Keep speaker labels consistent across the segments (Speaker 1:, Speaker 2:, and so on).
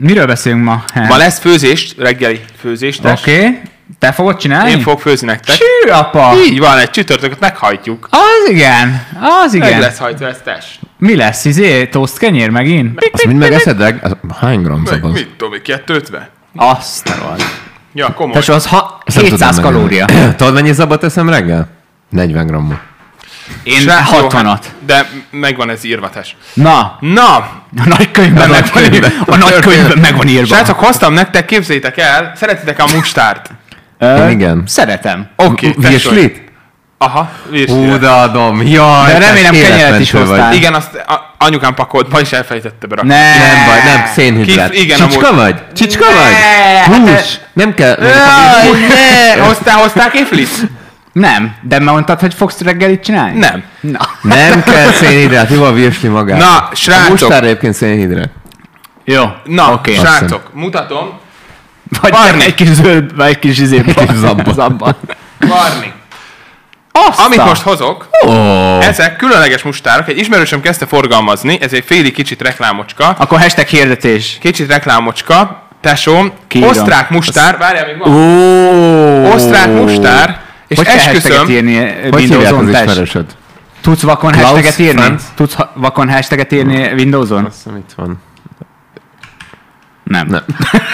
Speaker 1: Miről beszélünk ma?
Speaker 2: Ma lesz főzés, reggeli főzés.
Speaker 1: Oké. Te fogod csinálni?
Speaker 2: Én fogok főzni nektek.
Speaker 1: Csű, apa!
Speaker 2: Így van, egy csütörtököt meghajtjuk.
Speaker 1: Az igen.
Speaker 2: Meg lesz hajtva, ez tess.
Speaker 1: Mi lesz? Toast kenyér megint?
Speaker 3: Azt mind megeszed? Hány gram
Speaker 2: Meg
Speaker 3: szabad?
Speaker 2: mit tudom, 250?
Speaker 1: Azt van.
Speaker 2: Ja, komoly.
Speaker 1: Tesó, az 700 kalória.
Speaker 3: Tudod, mennyi szabad teszem reggel? 40 grammot.
Speaker 1: Én 60-at.
Speaker 2: De megvan ez írva, tess.
Speaker 1: Na,
Speaker 2: Na!
Speaker 1: a nagykönyvben meg van írva.
Speaker 2: Srácok, hoztam nektek, képzeljétek el, szeretitek a mustárt?
Speaker 3: Igen.
Speaker 1: Szeretem.
Speaker 2: Oké,
Speaker 3: Virslit?
Speaker 2: Aha, virslit.
Speaker 3: Hú, de adom. Jaj,
Speaker 1: De remélem
Speaker 3: te
Speaker 1: kenyeret is
Speaker 3: életmentő
Speaker 1: hoztál.
Speaker 2: Igen, azt anyukám pakolt, ma is elfelejtette berakni.
Speaker 3: Nem baj, nem, szénhidrát.
Speaker 2: Igen,
Speaker 3: Csicska
Speaker 2: amúgy.
Speaker 3: vagy? Csicska
Speaker 1: Ne.
Speaker 3: vagy? Hús? Nem kell.
Speaker 2: Hoztál kiflit?
Speaker 1: Nem, de mondtad, hogy fogsz reggelit csinálni?
Speaker 2: Nem.
Speaker 1: Na.
Speaker 3: Nem kell szénhidrát, jó a virsli magát.
Speaker 2: Na, srácok.
Speaker 3: A mustár egyébként szénhidrát.
Speaker 1: Jó,
Speaker 2: Na,
Speaker 1: oké.
Speaker 2: srácok, mutatom.
Speaker 1: Vagy
Speaker 2: Barni.
Speaker 1: egy kis zöld, vagy egy kis zabban.
Speaker 2: Barni.
Speaker 1: Azt
Speaker 2: Amit most hozok,
Speaker 3: Oh.
Speaker 2: ezek különleges mustárok. Egy ismerősöm kezdte forgalmazni, ez egy félig kicsit reklámocska.
Speaker 1: Akkor hashtag hirdetés.
Speaker 2: Kicsit reklámocska. Tesóm,
Speaker 1: Kiírom.
Speaker 2: osztrák mustár. Várjál, még van. Osztrák mustár. És
Speaker 1: Hogy kell hashtaget
Speaker 2: esküszöm,
Speaker 1: írni
Speaker 3: Hogy hívják az
Speaker 1: Windowson, tess?
Speaker 3: ismerősöd?
Speaker 1: Tudsz vakon
Speaker 3: Klaus
Speaker 1: hashtaget írni?
Speaker 3: Franz?
Speaker 1: Tudsz vakon hashtaget írni Windowson?
Speaker 3: Azt hiszem itt van.
Speaker 1: Nem.
Speaker 3: Nem.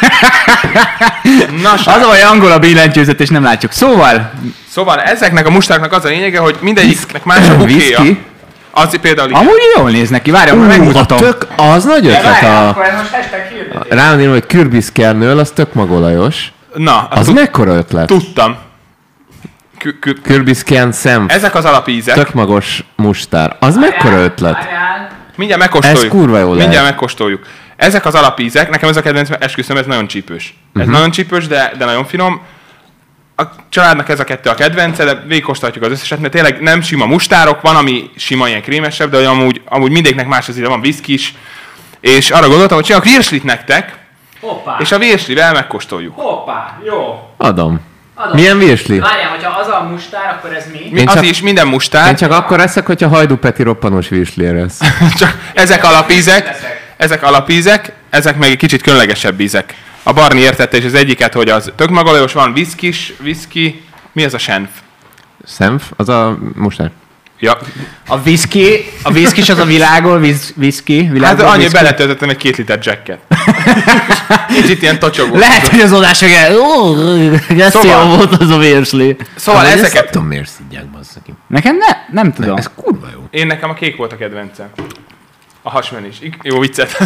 Speaker 2: Na,
Speaker 1: Az a baj, angol a billentyűzet, és nem látjuk.
Speaker 2: Szóval ezeknek a mustároknak az a lényege, hogy mindegyiknek más a bukéja.
Speaker 3: Whisky?
Speaker 2: Az például igen.
Speaker 1: Amúgy jól néz neki. Várjál, megmutatom.
Speaker 3: Tök, az nagy ötlet a...
Speaker 1: ez most hashtag hirdetés.
Speaker 3: Rámondom, hogy kürbiszkernől, az tök magolajos.
Speaker 2: Na,
Speaker 3: Az mekkora ötlet?
Speaker 2: tudtam.
Speaker 3: Kürbiszkern szemf.
Speaker 2: Ezek az alapízek.
Speaker 3: Tök magos mustár. Az mekkora ötlet?
Speaker 2: Mindjárt megkóstoljuk.
Speaker 3: Ez kurva jó
Speaker 2: Mindjárt
Speaker 3: lehet.
Speaker 2: megkóstoljuk. Ezek az alapízek, nekem ez a kedvenc, esküszöm, ez nagyon csípős. Ez nagyon csípős, de nagyon finom. A családnak ez a kettő a kedvence, de végigkóstolhatjuk az összeset, mert tényleg nem sima mustárok, van, ami sima, ilyen krémesebb, de amúgy mindegyiknek más az íze, van viszki is. És arra gondoltam, hogy csinálok virslit nektek,
Speaker 1: Hoppá.
Speaker 2: és a virslivel megkóstoljuk.
Speaker 1: Hoppá, jó.
Speaker 3: Adom. Milyen virsli?
Speaker 1: Várjál, hogyha az a mustár, akkor ez mi?
Speaker 3: Én
Speaker 2: Az
Speaker 3: csak-
Speaker 2: is, minden mustár,
Speaker 3: Én csak akkor eszek, hogyha Hajdú Peti roppanos virsli lesz.
Speaker 2: csak ezek alapízek, ezek meg egy kicsit különlegesebb ízek. A Barni értette, és az egyiket, hogy az tök magolajos, van whisky, mi ez a senf?
Speaker 3: Szemf? Az a mustár.
Speaker 2: Ja,
Speaker 1: A whisky is az a világol, whisky.
Speaker 2: hát annyi beletöltöttem egy 2 liter jacket. Kicsit ilyen tocsogó.
Speaker 1: Lehet, hogy az adás ez
Speaker 2: Szóval-
Speaker 1: jó volt az a virsli.
Speaker 2: Szóval
Speaker 3: Ezt nem
Speaker 2: ezeket...
Speaker 3: tudom, miért szidják, bassza ki.
Speaker 1: Nekem nem tudom.
Speaker 3: Ez kurva jó.
Speaker 2: Én nekem a kék volt a kedvencem. A hasmen is. Jó viccet.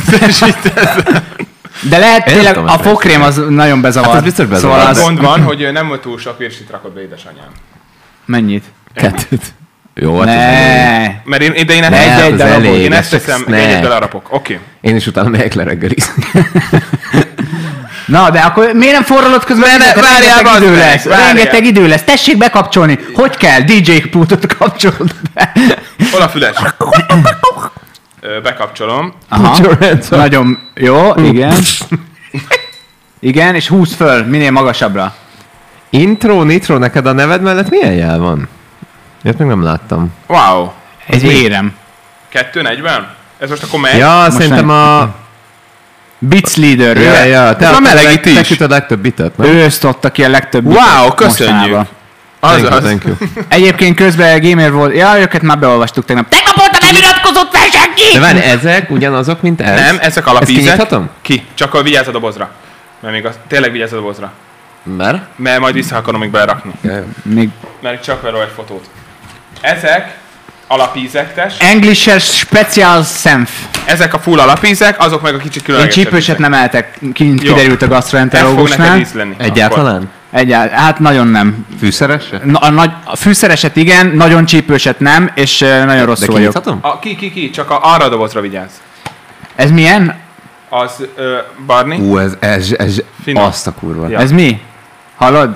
Speaker 1: De lehet
Speaker 3: Én
Speaker 1: tényleg
Speaker 3: nem
Speaker 1: a
Speaker 3: tudom,
Speaker 1: fokrém az nagyon bezavar.
Speaker 3: Hát az biztos bezavar.
Speaker 1: Szóval
Speaker 2: Az
Speaker 1: az...
Speaker 2: gond van, hogy nem túl sok virslit rakott be édesanyám.
Speaker 1: Mennyit?
Speaker 3: Kettőt. Jó, hát ez elég.
Speaker 1: Ne.
Speaker 2: Mert én
Speaker 1: Ne,
Speaker 2: ezt
Speaker 1: egy darabot.
Speaker 3: elég,
Speaker 2: én ezt
Speaker 3: ez csak
Speaker 2: teszem,
Speaker 3: snack.
Speaker 2: egyet belerapok. Oké.
Speaker 3: Én is utána megyek le reggelizni.
Speaker 1: Na, de akkor miért nem forralod közben?
Speaker 2: várjál, bazd
Speaker 1: idő
Speaker 2: meg,
Speaker 1: lesz.
Speaker 2: várjál.
Speaker 1: Rengeteg idő lesz. Tessék bekapcsolni. Hogy kell? DJ pultot kapcsolod be.
Speaker 2: Hol a füles? Bekapcsolom.
Speaker 1: Aha.
Speaker 3: Put your hands up.
Speaker 1: Nagyon jó, igen. Igen, és húzd föl, minél magasabbra.
Speaker 3: Intro, Nitro, neked a neved mellett milyen jel van? Ilyet még nem láttam.
Speaker 2: Wow.
Speaker 1: Ez érem.
Speaker 2: 240? Ez most akkor megy?
Speaker 3: Ja, szerintem a...
Speaker 1: Beats Leader.
Speaker 3: Ja, te
Speaker 2: Ez a melegít is.
Speaker 3: Te süt a legtöbb bitet, nem?
Speaker 1: Ő osztotta ki a legtöbb
Speaker 2: Wow,
Speaker 1: bitet
Speaker 2: köszönjük.
Speaker 1: mostanában.
Speaker 2: Azaz.
Speaker 3: Thank you.
Speaker 1: Egyébként közben gamer volt. Ja, őket már beolvastuk tegnap. Tegnap óta nem iratkozott fel senki!
Speaker 3: De várj, ezek ugyanazok, mint ez?
Speaker 2: Nem, ezek
Speaker 3: Ezt
Speaker 2: alapízek.
Speaker 3: kinyithatom?
Speaker 2: Ki? Csak a vigyázz a dobozra. Mert még tényleg vigyázz a dobozra.
Speaker 3: Mert?
Speaker 2: Mert majd vissza akarom még belerakni.
Speaker 1: Még
Speaker 2: Mert csak vele egy fotót. Ezek alapízek, tess.
Speaker 1: English special senf.
Speaker 2: Ezek a full alapízek, azok meg a kicsit
Speaker 1: Én
Speaker 2: különlegesebb.
Speaker 1: csípőset
Speaker 2: ízek.
Speaker 1: nem eltek,
Speaker 2: Jó.
Speaker 1: kiderült a
Speaker 2: Ez fog neked
Speaker 1: gastroenterológusnál.
Speaker 2: ízleni.
Speaker 3: Egyáltalán?
Speaker 1: Hát nagyon nem.
Speaker 3: Fűszerese?
Speaker 1: A fűszereset igen, nagyon csípőset nem, és nagyon rosszul
Speaker 3: De
Speaker 1: vagyok.
Speaker 3: kinyithatom?
Speaker 2: Ki, csak arra a dobozra vigyázz.
Speaker 1: Ez milyen?
Speaker 2: Az Barni.
Speaker 3: Ez
Speaker 2: Finom.
Speaker 3: azt a kurva.
Speaker 2: Ja.
Speaker 1: Ez mi? Hallod?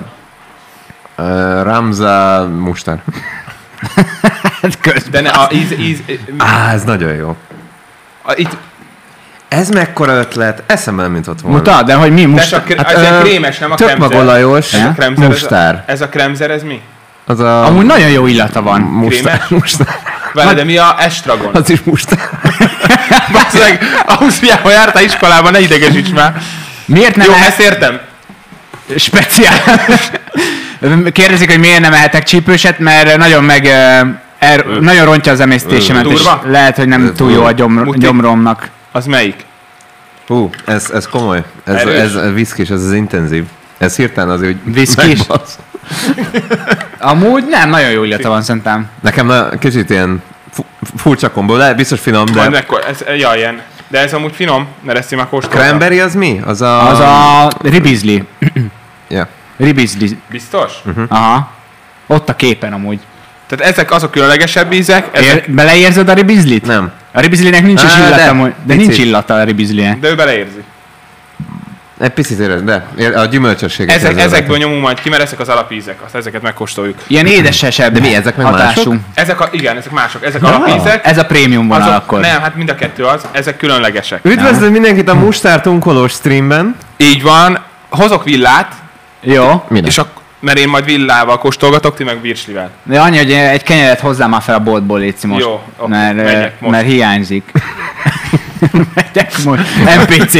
Speaker 3: Ramza mustár.
Speaker 1: Közben.
Speaker 2: De ne, a íz
Speaker 3: Ez nagyon jó.
Speaker 2: itt,
Speaker 3: Ez mekkora ötlet? Eszembe nem jutott volna.
Speaker 1: Mutat, de hogy mi?
Speaker 2: de
Speaker 1: Most
Speaker 2: csak
Speaker 3: Hát,
Speaker 2: ez egy krémes, nem a
Speaker 3: tök
Speaker 2: kremzer.
Speaker 3: magolajos
Speaker 2: Ez a kremzer,
Speaker 3: mustár.
Speaker 2: Ez a kremzer, ez mi?
Speaker 3: Az a...
Speaker 1: amúgy nagyon jó illata van.
Speaker 3: mustár.
Speaker 2: Krémes?
Speaker 3: Mustár.
Speaker 2: Vele, de mi a estragon?
Speaker 3: Az is mustár.
Speaker 2: Basszeg, Ausztriában jártál iskolában, ne idegesíts már.
Speaker 1: Miért nem
Speaker 2: Jó,
Speaker 1: lehet
Speaker 2: ezt értem.
Speaker 1: speciális? Kérdezik, hogy miért nem ehetek csípőset, mert nagyon nagyon rontja az emésztésemet, és
Speaker 2: Durva?
Speaker 1: lehet, hogy nem túl jó a
Speaker 2: Muti.
Speaker 1: gyomromnak.
Speaker 2: Az melyik?
Speaker 3: Hú, ez komoly. Ez viszkis, ez az intenzív. Ez hirtelen azért, hogy
Speaker 1: Viszkis?
Speaker 3: megbasz.
Speaker 1: Amúgy nem, nagyon jó illata van szerintem.
Speaker 3: Nekem kicsit ilyen furcsa kombó, de biztos finom,
Speaker 2: Majd
Speaker 3: de...
Speaker 2: mekkor, ez, ja, ilyen. De ez amúgy finom, mert ezt én már kóstoltam.
Speaker 3: Cranberry az mi? Az a...
Speaker 1: Az a ribizli.
Speaker 3: Ja.
Speaker 1: Ribizli.
Speaker 2: Biztos?
Speaker 1: Aha. Ott a képen amúgy.
Speaker 2: Tehát ezek azok különlegesebb ízek,
Speaker 1: Beleérzed a ribizlit?
Speaker 3: Nem.
Speaker 1: A ribizlinek nincs is illata
Speaker 3: de
Speaker 1: amúgy. De
Speaker 3: picit.
Speaker 1: nincs illata a ribizlinek.
Speaker 2: de ő beleérzi.
Speaker 3: Egy picit érez, de a gyümölcsösséget érzed
Speaker 2: Ezekből
Speaker 3: rajta.
Speaker 2: nyomunk majd ki, mert ezek az alapízek, azt ezeket megkóstoljuk.
Speaker 1: Ilyen édesesebb
Speaker 3: De mi, ezek meg
Speaker 1: hatású.
Speaker 3: mások?
Speaker 2: Igen, ezek mások. Ezek alapízek.
Speaker 1: Ez a prémium vonal akkor.
Speaker 2: Nem, hát mind a kettő az, ezek különlegesek.
Speaker 3: Üdvözlöm mindenkit a Mustár unkolós streamben.
Speaker 2: Így van, hozok villát,
Speaker 1: Jó.
Speaker 3: Minek?
Speaker 2: és mert én majd villával kóstolgatok, ti meg virslivel.
Speaker 1: De annyi, hogy egy kenyeret hozzá már fel a boltból, létszi most.
Speaker 2: Jó, oké,
Speaker 1: mert,
Speaker 2: megyek most.
Speaker 1: mert hiányzik. Megyek most. NPC.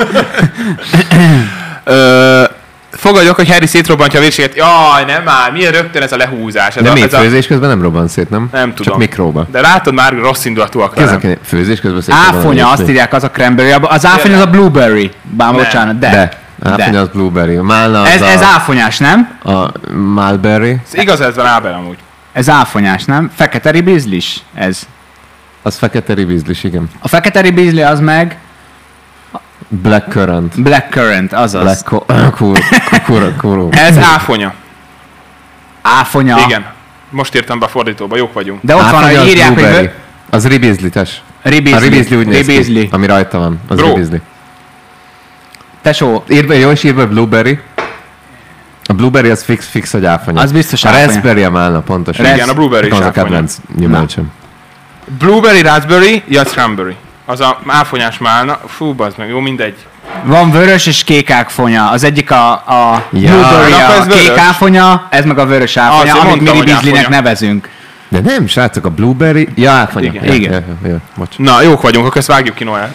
Speaker 2: Fogadjuk, hogy Harry szétrobbantja a vérséget. Jaj, nem már, milyen rögtön ez a lehúzás.
Speaker 3: De még főzés közben nem robban szét, nem?
Speaker 2: Nem tudom.
Speaker 3: Csak mikróba.
Speaker 2: De látod, már rossz indulatúak
Speaker 3: Ki az,
Speaker 2: velem.
Speaker 3: aki főzés közben szét
Speaker 1: Áfonya, azt írják, az a cranberry. Az áfonya az a blueberry. Bár
Speaker 2: Nem.
Speaker 1: bocsánat, de.
Speaker 3: De. Áfonya az blueberry. A málna az
Speaker 1: Ez áfonyás, nem?
Speaker 3: a mulberry.
Speaker 2: Ez igaz, ez van Ábel amúgy.
Speaker 1: Ez áfonyás, nem? Fekete ribizlis? Ez.
Speaker 3: Az fekete ribizlis, igen.
Speaker 1: A fekete ribizli az meg
Speaker 3: Blackcurrant.
Speaker 1: blackcurrant, azaz.
Speaker 3: Kuró.
Speaker 2: Ez áfonya.
Speaker 1: Áfonya.
Speaker 2: Igen. Most írtam be a fordítóba, jók vagyunk.
Speaker 1: De ott van, hogy írják, hogy
Speaker 3: Az ribizlites. A
Speaker 1: ribizli.
Speaker 3: ribizli úgy néz
Speaker 1: Ribizli.
Speaker 3: ki, ami rajta van. Az
Speaker 2: Bro.
Speaker 3: ribizli.
Speaker 1: Tesó,
Speaker 3: Jó is írva blueberry. A blueberry az fix, hogy áfonya.
Speaker 1: Az biztos
Speaker 3: A
Speaker 1: áfonya.
Speaker 3: raspberry a málna, pontosan.
Speaker 2: Igen, a blueberry is
Speaker 3: Az a
Speaker 2: áfonya.
Speaker 3: kedvenc gyümölcsöm.
Speaker 2: Blueberry, raspberry, ja, cranberry. Az a áfonyás málna. Fú, bazd meg, jó, mindegy.
Speaker 1: van vörös és kék áfonya. Az egyik a
Speaker 3: Ja.
Speaker 1: blueberry,
Speaker 2: Akkor ez
Speaker 1: a kék
Speaker 2: vörös.
Speaker 1: áfonya, ez meg a vörös áfonya,
Speaker 2: Azért
Speaker 1: amit
Speaker 2: mondtam,
Speaker 1: mi
Speaker 2: hogy
Speaker 1: ribizlinek
Speaker 2: áfonya.
Speaker 1: nevezünk.
Speaker 3: De nem, srácok, a blueberry... Ja, áfonya.
Speaker 2: Igen.
Speaker 3: Ja,
Speaker 1: Igen.
Speaker 3: Ja, bocs.
Speaker 2: Na, jók vagyunk, akkor ezt vágjuk ki, Noel.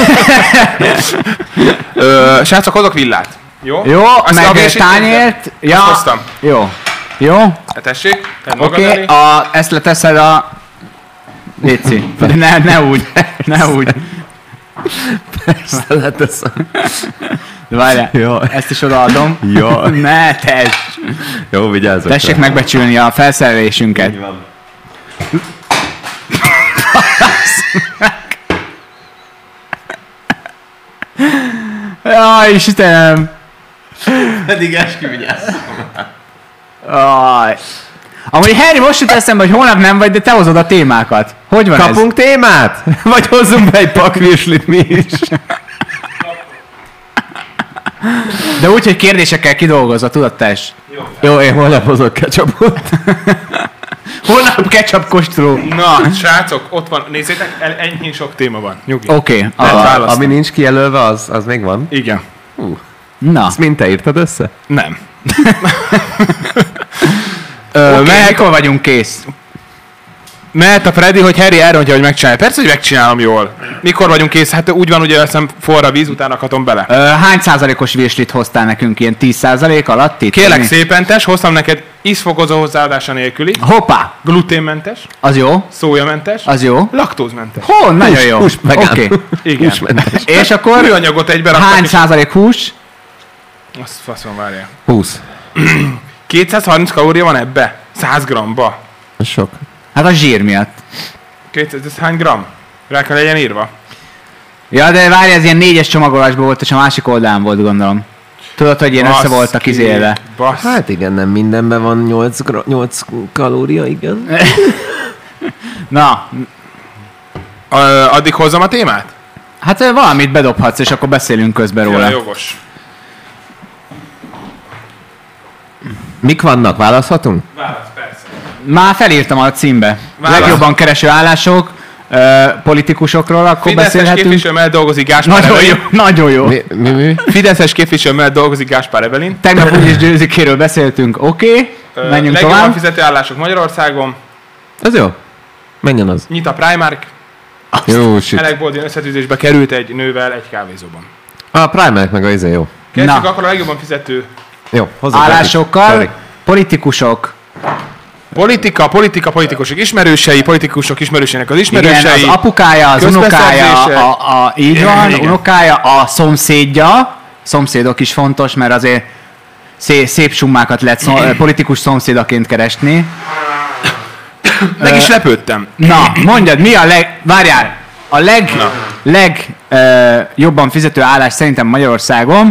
Speaker 2: Srácok, hozok villát. Jó?
Speaker 1: Jó,
Speaker 2: Azt a
Speaker 1: meg
Speaker 2: vését
Speaker 1: tányért. Ja,
Speaker 2: Azt hoztam.
Speaker 1: jó. Jó,
Speaker 2: Hát tessék, tedd magad
Speaker 1: oké,
Speaker 2: elé.
Speaker 1: ezt leteszed a... Léci. Ne úgy, ne úgy.
Speaker 3: Leteszem.
Speaker 1: De várjál,
Speaker 3: Jó.
Speaker 1: ezt is odaadom.
Speaker 3: Jó.
Speaker 1: Ne tess.
Speaker 3: Jó, vigyázzak.
Speaker 1: Tessék
Speaker 3: rá.
Speaker 1: megbecsülni a felszerelésünket.
Speaker 3: Így van.
Speaker 1: Jaj, Istenem.
Speaker 3: Pedig esküvigyázz.
Speaker 1: Aj. Amúgy Harry, most jut eszembe, hogy holnap nem vagy, de te hozod a témákat. Hogy van
Speaker 3: Kapunk témát? Vagy hozzunk be egy pakvirslit mi is?
Speaker 1: ez? De úgy, hogy kérdésekkel kidolgozva, tudod, tess?
Speaker 3: Jó, én holnap hozok ketchupot.
Speaker 1: Holnap ketchup kóstoló.
Speaker 2: Na, srácok, ott van, nézzétek, ennyi sok téma van. Nyugi.
Speaker 1: Oké,
Speaker 2: választani.
Speaker 3: Ami nincs kijelölve, az még van.
Speaker 2: Igen.
Speaker 1: na.
Speaker 3: Azt mind te írtad össze?
Speaker 2: Nem.
Speaker 1: Mikor vagyunk kész?
Speaker 2: Mehet a Freddy, hogy Harry elrontja, hogy megcsinálja. Persze, hogy megcsinálom jól. Mikor vagyunk kész? Hát úgy van, ugye veszem forra víz, utána akatom bele.
Speaker 1: Hány százalékos virslit hoztál nekünk? Ilyen 10% alatt itt?
Speaker 2: Kérlek
Speaker 1: Mi?
Speaker 2: szépen, tess, hoztam neked ízfokozó hozzáadása nélküli,
Speaker 1: Hoppá!
Speaker 2: gluténmentes,
Speaker 1: Az jó?
Speaker 2: szójamentes,
Speaker 1: Az jó?
Speaker 2: laktózmentes.
Speaker 1: Hó, nagyon jó.
Speaker 3: Hús vegán.
Speaker 1: Oké.
Speaker 2: Igen.
Speaker 3: Húsmentes.
Speaker 1: És akkor
Speaker 2: Műanyagot egybe raktak,
Speaker 1: hány
Speaker 2: és
Speaker 1: százalék hús?
Speaker 2: azt faszom, várjál.
Speaker 3: 20.
Speaker 2: 230 kalória van ebbe? 100 g-ba.
Speaker 3: Ez sok.
Speaker 1: Hát a zsír miatt.
Speaker 2: 200, ez hány gram? Rá kell legyen írva.
Speaker 1: Ja, de várj, ez ilyen 4-es csomagolásban volt, és a másik oldalán volt, gondolom. Tudod, hogy ilyen össze
Speaker 2: Baszki,
Speaker 1: voltak izélve.
Speaker 2: Bassz.
Speaker 3: Hát igen, nem mindenben van 8 kalória, igaz?
Speaker 1: Na,
Speaker 2: Addig hozzam a témát?
Speaker 1: hát valamit bedobhatsz, és akkor beszélünk közben
Speaker 2: Ja,
Speaker 1: róla.
Speaker 2: jogos.
Speaker 3: Mik vannak? Választhatunk?
Speaker 2: Válasz, persze.
Speaker 1: Már felírtam a címbe.
Speaker 2: Válasz.
Speaker 1: Legjobban kereső állások, politikusokról, akkor
Speaker 2: Fideszes
Speaker 1: beszélhetünk.
Speaker 2: képviselő mellett dolgozik Gáspár
Speaker 1: Nagyon jó,
Speaker 2: Evelyn.
Speaker 1: nagyon jó.
Speaker 3: Mi?
Speaker 2: Fideszes képviselő mellett dolgozik Gáspár Evelyn.
Speaker 1: Tegnap úgyis Győzikéről beszéltünk, oké? Menjünk
Speaker 2: Legjobban
Speaker 1: tovább.
Speaker 2: fizető állások Magyarországon.
Speaker 3: Ez jó. Menjen az.
Speaker 2: Nyit a Primark.
Speaker 3: Jó, shit.
Speaker 2: Alec Baldwin összetűzésbe került egy nővel egy kávézóban.
Speaker 3: A Primark meg a izé jó.
Speaker 2: Kezdjük akkor a legjobban fizető
Speaker 3: Jó, hozzá.
Speaker 1: Állásokkal, politikusok.
Speaker 2: Politikusok ismerősei, politikusok ismerősének az ismerősei.
Speaker 1: Igen, az apukája, az unokája, így van,
Speaker 2: igen.
Speaker 1: unokája, a szomszédja. Szomszédok is fontos, mert azért szép summákat lehet politikus szomszédaként keresni.
Speaker 2: Meg is lepődtem.
Speaker 1: Na, mondjad, mi a várjál, a jobban fizető állás szerintem Magyarországon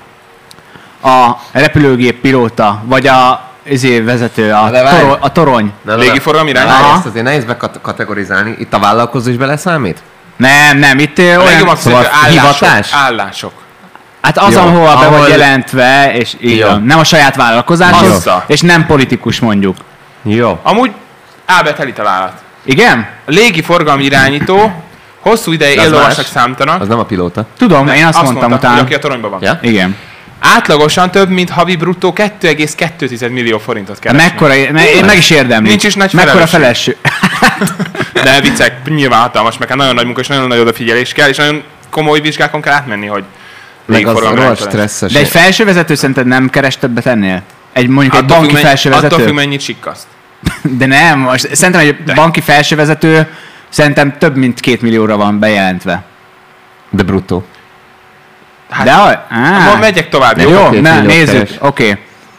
Speaker 1: a repülőgép pilóta, vagy a vezető, a torony.
Speaker 2: Légiforgalmi irány?
Speaker 3: Ezt azért nehéz bekategorizálni. Itt a vállalkozó is beleszámít?
Speaker 1: Nem, itt olyan...
Speaker 2: Legjobban fizető
Speaker 3: hivatás?
Speaker 2: állások.
Speaker 1: Hát az,
Speaker 3: Jó,
Speaker 1: ahol be
Speaker 3: ahol-
Speaker 1: vagy jelentve, és így
Speaker 3: Jó.
Speaker 1: van. Nem a saját vállalkozásod,
Speaker 2: Assza.
Speaker 1: és nem politikus mondjuk.
Speaker 3: Jó.
Speaker 2: Amúgy Ábeteli találat.
Speaker 1: Igen?
Speaker 2: A légiforgalmi irányító hosszú ideig
Speaker 3: De az
Speaker 2: éllovasnak
Speaker 3: más.
Speaker 2: számítanak.
Speaker 3: Az nem a pilóta.
Speaker 1: Tudom, én azt mondtam
Speaker 2: hogy
Speaker 1: utána.
Speaker 2: aki a toronyban van.
Speaker 3: Ja?
Speaker 1: Igen.
Speaker 2: Átlagosan több, mint havi bruttó 2,2 millió forintot keresnek.
Speaker 1: Mekkora, én meg is érdemli.
Speaker 2: Nincs is nagy
Speaker 1: Mekkora
Speaker 2: felelősség.
Speaker 1: felelősség.
Speaker 2: De viccek, nyilván hatalmas, meg hát nagyon nagy munka és nagyon nagy odafigyelés kell, és nagyon komoly vizsgákon kell átmenni, hogy
Speaker 3: Meg az
Speaker 2: légiforgalmi
Speaker 3: rohadt
Speaker 2: irányító lesz.
Speaker 3: stresszes.
Speaker 1: De egy felsővezető szerinted nem keres többet ennél? Mondjuk egy
Speaker 2: Attól
Speaker 1: banki
Speaker 2: függ,
Speaker 1: felsővezető?
Speaker 2: Attól függ, mennyit sikkaszt.
Speaker 1: De nem, most szerintem egy banki felsővezető szerintem több mint 2 millióra van bejelentve.
Speaker 3: De bruttó.
Speaker 2: Hát,
Speaker 1: De
Speaker 2: megyek tovább,
Speaker 1: jó,
Speaker 2: jó?
Speaker 3: Két
Speaker 1: na,
Speaker 3: milliót
Speaker 1: nézzük,
Speaker 3: keres.
Speaker 1: oké.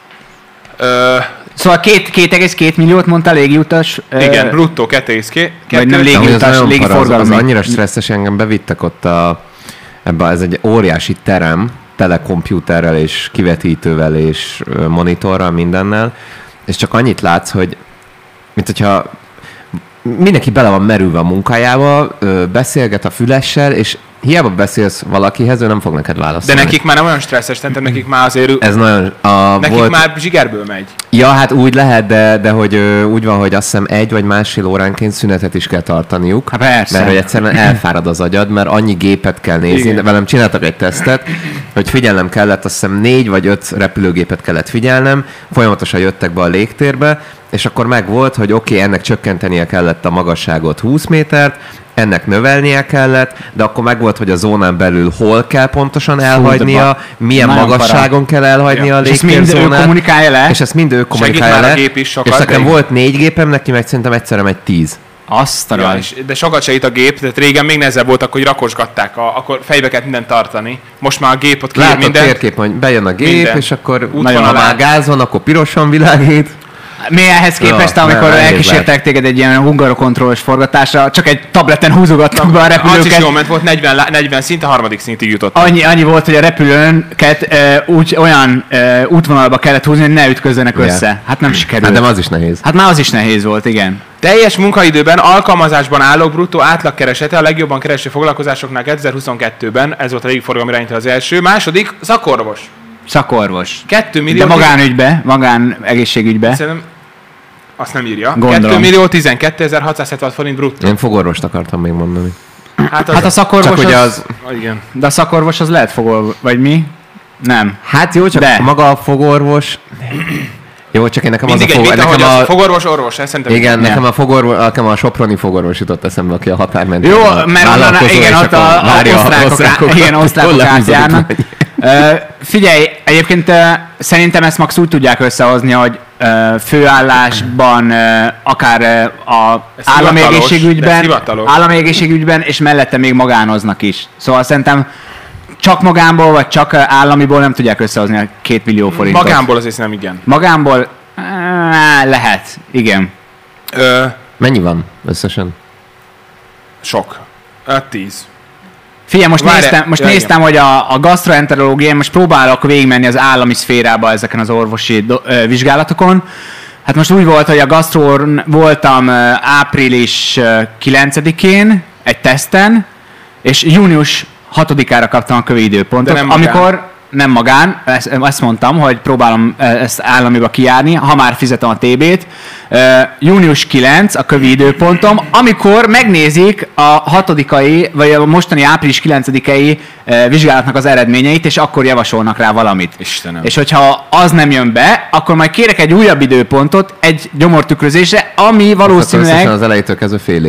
Speaker 2: Ö,
Speaker 1: Szóval 2,2 milliót mondta légiutas.
Speaker 2: igen, bruttó 2,2.
Speaker 1: Vagy nem
Speaker 3: De amúgy az
Speaker 1: légiutas,
Speaker 3: nagyon para, az
Speaker 1: légiforgalmi.
Speaker 3: annyira stresszes, engem bevittek ott ebbe, ez egy óriási terem, telekomputerrel és kivetítővel és monitorral, mindennel, és csak annyit látsz, hogy mint hogyha mindenki bele van merülve a munkájába, beszélget a fülessel, és hiába beszélsz valakihez, ő nem fog neked
Speaker 2: De
Speaker 3: válaszolni.
Speaker 2: nekik már nem olyan stresszes, szerintem nekik már azért...
Speaker 3: Ez nagyon...
Speaker 2: Nekik már zsigerből megy.
Speaker 3: Ja, hát úgy lehet, de hogy úgy van, hogy azt hiszem 1 vagy másfél óránként szünetet is kell tartaniuk.
Speaker 1: Hát persze.
Speaker 3: Mert hogy egyszerűen elfárad az agyad, mert annyi gépet kell nézni.
Speaker 2: Igen.
Speaker 3: De velem csináltak egy tesztet, hogy figyelnem kellett, azt hiszem 4 vagy 5 repülőgépet kellett figyelnem, folyamatosan jöttek be a légtérbe, és akkor meg volt, hogy oké, ennek csökkentenie kellett a magasságot 20 métert, ennek növelnie kellett, de akkor meg volt, hogy a zónán belül hol kell pontosan elhagynia, milyen
Speaker 1: Nagyon
Speaker 3: magasságon kell elhagynia a
Speaker 1: És ezt mind ő
Speaker 3: légtérzónát.
Speaker 1: kommunikálja le?
Speaker 3: És ezt mind ő kommunikálja
Speaker 2: már a
Speaker 3: le.
Speaker 2: gép is sokat,
Speaker 3: és nekem
Speaker 2: de-
Speaker 3: volt 4 gépem, neki meg szerintem egyszerre megy 10.
Speaker 1: Azt a
Speaker 2: Ja,
Speaker 1: raj.
Speaker 2: de sokat segít a gép, tehát régen még nehezebb voltak, hogy rakosgatták, akkor fejbe kellett mindent tartani. Most már a gép ott kiír
Speaker 3: Látod
Speaker 2: mindent.
Speaker 3: térkép, hogy bejön a gép,
Speaker 2: Minden.
Speaker 3: és akkor
Speaker 2: Útvonalán.
Speaker 3: ha már gáz van, akkor pirosan világít.
Speaker 1: Mi ehhez képest,
Speaker 3: Ja,
Speaker 1: amikor
Speaker 3: nehéz
Speaker 1: elkísértek téged egy ilyen hungarokontrollos forgatásra, csak egy tableten húzogattak be a
Speaker 2: Az is
Speaker 1: repülőket.
Speaker 2: jól ment, volt 40 szint, a harmadik szintig jutott.
Speaker 1: Annyi volt, hogy a repülőnket olyan útvonalba kellett húzni, hogy ne ütközzenek
Speaker 3: Igen.
Speaker 1: össze. Hát nem sikerült.
Speaker 3: Hát de az is nehéz.
Speaker 1: Hát már az is nehéz volt, igen.
Speaker 2: Teljes munkaidőben alkalmazásban állók bruttó átlagkeresete a legjobban kereső foglalkozásoknál 2022-ben, ez volt a légiforgalmi irányító az első. Második, szakorvos.
Speaker 1: Szakorvos.
Speaker 2: 2 millió...
Speaker 1: De magánügybe, magán egészségügybe.
Speaker 2: Szerintem azt nem írja.
Speaker 1: Gondolom.
Speaker 2: 2 millió 12.676 forint bruttó.
Speaker 3: Én fogorvost akartam még mondani.
Speaker 2: Hát, az,
Speaker 1: Hát a szakorvos
Speaker 3: Csak hogy
Speaker 1: az...
Speaker 2: igen.
Speaker 1: De a szakorvos az lehet vagy mi? Nem.
Speaker 3: Hát jó, csak
Speaker 1: De.
Speaker 3: maga a fogorvos... Jó, csak én nekem
Speaker 2: Mindig
Speaker 3: az
Speaker 2: egy
Speaker 3: a
Speaker 2: vita, hogy
Speaker 3: nekem
Speaker 2: az
Speaker 3: a...
Speaker 2: fogorvos, orvos, ez szerintem.
Speaker 3: Igen,
Speaker 1: Ja.
Speaker 3: nekem a soproni fogorvos jutott eszembe, aki a határmenti.
Speaker 1: Jó, mert onnan, igen, ott a osztrákok átjárnak. Figyelj, egyébként szerintem ezt max úgy tudják összehozni, hogy főállásban, akár a
Speaker 2: Ez
Speaker 1: állami
Speaker 2: hivatalos,
Speaker 1: egészségügyben,
Speaker 2: ez hivatalos.
Speaker 1: állami egészségügyben, és mellette még magánoznak is. Szóval szerintem csak magánból, vagy csak államiból nem tudják összehozni a 2 millió forintot.
Speaker 2: Magánból azért nem igen.
Speaker 1: Magánból lehet, igen.
Speaker 3: Mennyi van összesen?
Speaker 2: Sok. 10.
Speaker 1: Figyelj, most
Speaker 2: Várj,
Speaker 1: néztem, hogy a gastroenterológián, most próbálok végigmenni az állami szférába ezeken az orvosi vizsgálatokon. Hát most úgy volt, hogy a gasztrón voltam április 9-én egy teszten, és június 6-ára kaptam a kövi időpontot,
Speaker 2: De nem magán.
Speaker 1: amikor nem magán, ezt mondtam, hogy próbálom ezt államiba kijárni, ha már fizetem a TB-t. Június 9 a kövi időpontom, amikor megnézik a 6-ai, vagy a mostani április 9-ei vizsgálatnak az eredményeit, és akkor javasolnak rá valamit.
Speaker 2: Istenem.
Speaker 1: És hogyha az nem jön be, akkor majd kérek egy újabb időpontot egy gyomortükrözésre, ami
Speaker 3: Összesen
Speaker 1: valószínűleg...
Speaker 3: az elejétől kezdve fél év.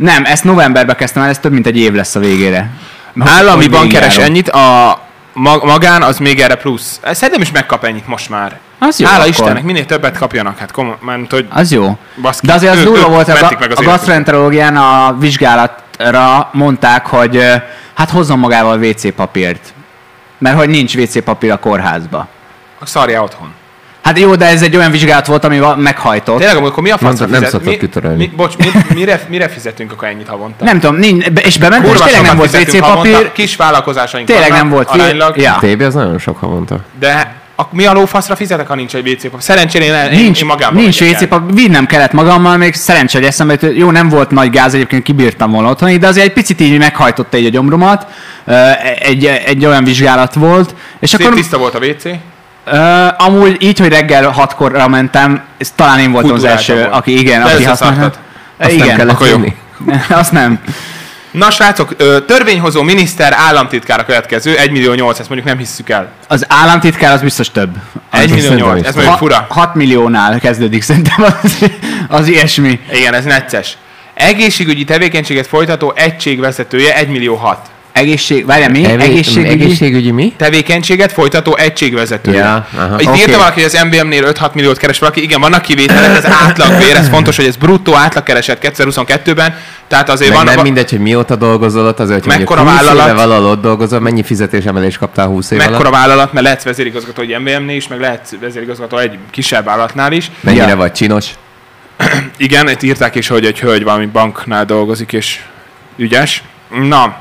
Speaker 1: Nem, ezt novemberben kezdtem el, ez több mint egy év lesz a végére.
Speaker 2: Államiban
Speaker 1: Hogy
Speaker 2: keres
Speaker 1: végigjárom.
Speaker 2: ennyit, a magán az még erre plusz. Szerintem is megkap ennyit most már.
Speaker 1: Az jó,
Speaker 2: Hála
Speaker 1: akkor.
Speaker 2: Istennek, minél többet kapjanak, hát mert hogy
Speaker 1: Az jó.
Speaker 2: Baszki.
Speaker 1: De azért az durva volt,
Speaker 2: mentik meg
Speaker 1: a
Speaker 2: az életüket.
Speaker 1: gastroenterológián a vizsgálatra mondták, hogy hát hozzon magával WC papírt. Mert hogy nincs WC papír a kórházba.
Speaker 2: Szarjál otthon.
Speaker 1: Hát jó, de ez egy olyan vizsgálat volt, ami meghajtott.
Speaker 2: Tényleg, akkor mi a faszra
Speaker 3: Nem szoktak kitörölni.
Speaker 2: mire fizetünk akkor ennyit havonta?
Speaker 1: Nem tudom, és bement, és
Speaker 2: Kurva
Speaker 1: tényleg nem
Speaker 2: sokat
Speaker 1: volt
Speaker 2: fizetünk
Speaker 1: WC
Speaker 2: havonta,
Speaker 1: papír.
Speaker 2: kis vállalkozásaink
Speaker 1: Tényleg
Speaker 2: vannak,
Speaker 1: nem volt
Speaker 2: aránylag,
Speaker 1: Ja.
Speaker 3: TB az nagyon sok havonta.
Speaker 2: de mi a lófaszra fizetek, ha nincs egy WC papír? Szerencsére én magában
Speaker 1: Nincs
Speaker 2: megyek
Speaker 1: WC
Speaker 2: el.
Speaker 1: papír, vinnem kellett magammal, még szerencsé, hogy eszembe jut, jó, nem volt nagy gáz, egyébként kibírtam volna otthon, de azért egy picit így meghajtotta így a gyomromat, egy olyan vizsgálat volt, és
Speaker 2: Szép
Speaker 1: akkor
Speaker 2: tiszta volt a WC.
Speaker 1: amúgy így, hogy reggel 6-korra mentem, ez talán én voltam az
Speaker 2: Kultúráltabb
Speaker 1: első,
Speaker 2: volt.
Speaker 1: aki igen,
Speaker 2: De
Speaker 1: aki
Speaker 2: összeszartad.
Speaker 1: használta.
Speaker 3: Azt nem
Speaker 1: Igen,
Speaker 3: kellett
Speaker 2: akkor jó.
Speaker 3: venni.
Speaker 1: azt nem.
Speaker 2: Na srácok, törvényhozó miniszter államtitkár a következő, 1 millió 8, ezt mondjuk nem hisszük el.
Speaker 1: Az államtitkár az biztos több.
Speaker 2: 1 millió
Speaker 3: szerintem
Speaker 2: 8,
Speaker 3: is.
Speaker 2: ez mondjuk fura.
Speaker 1: 6 milliónál kezdődik szerintem az ilyesmi.
Speaker 2: Igen, ez necces. Egészségügyi tevékenységet folytató egységvezetője 1 millió 6.
Speaker 1: Várjál, mi?
Speaker 3: Egészségügyi mi?
Speaker 2: Tevékenységet folytató egységvezetője.
Speaker 3: Ja, aha.
Speaker 2: Itt
Speaker 1: Oké.
Speaker 2: írta valaki, hogy az MVM-nél 5-6 milliót keres valaki. Igen, vannak kivételek, ez átlagvér, ez fontos, hogy ez bruttó átlagkereset 2022-ben. Tehát azért
Speaker 3: Meg
Speaker 2: vannak...
Speaker 3: nem mindegy, hogy mióta dolgozol ott, azért, hogy
Speaker 2: Mekkora
Speaker 3: mondjuk 20 éve
Speaker 2: vállalat?
Speaker 3: valahol ott dolgozol, mennyi fizetésemelést kaptál 20 év alatt?
Speaker 2: Mekkora vállalat, mert lehetsz vezérigazgató egy MVM-nél is, meg lehetsz vezérigazgató egy kisebb vállalatnál is.
Speaker 3: Mennyire
Speaker 1: Ja.
Speaker 3: vagy csinos?
Speaker 2: Igen, itt írták is, hogy egy hölgy valami banknál dolgozik, és ügyes. Na,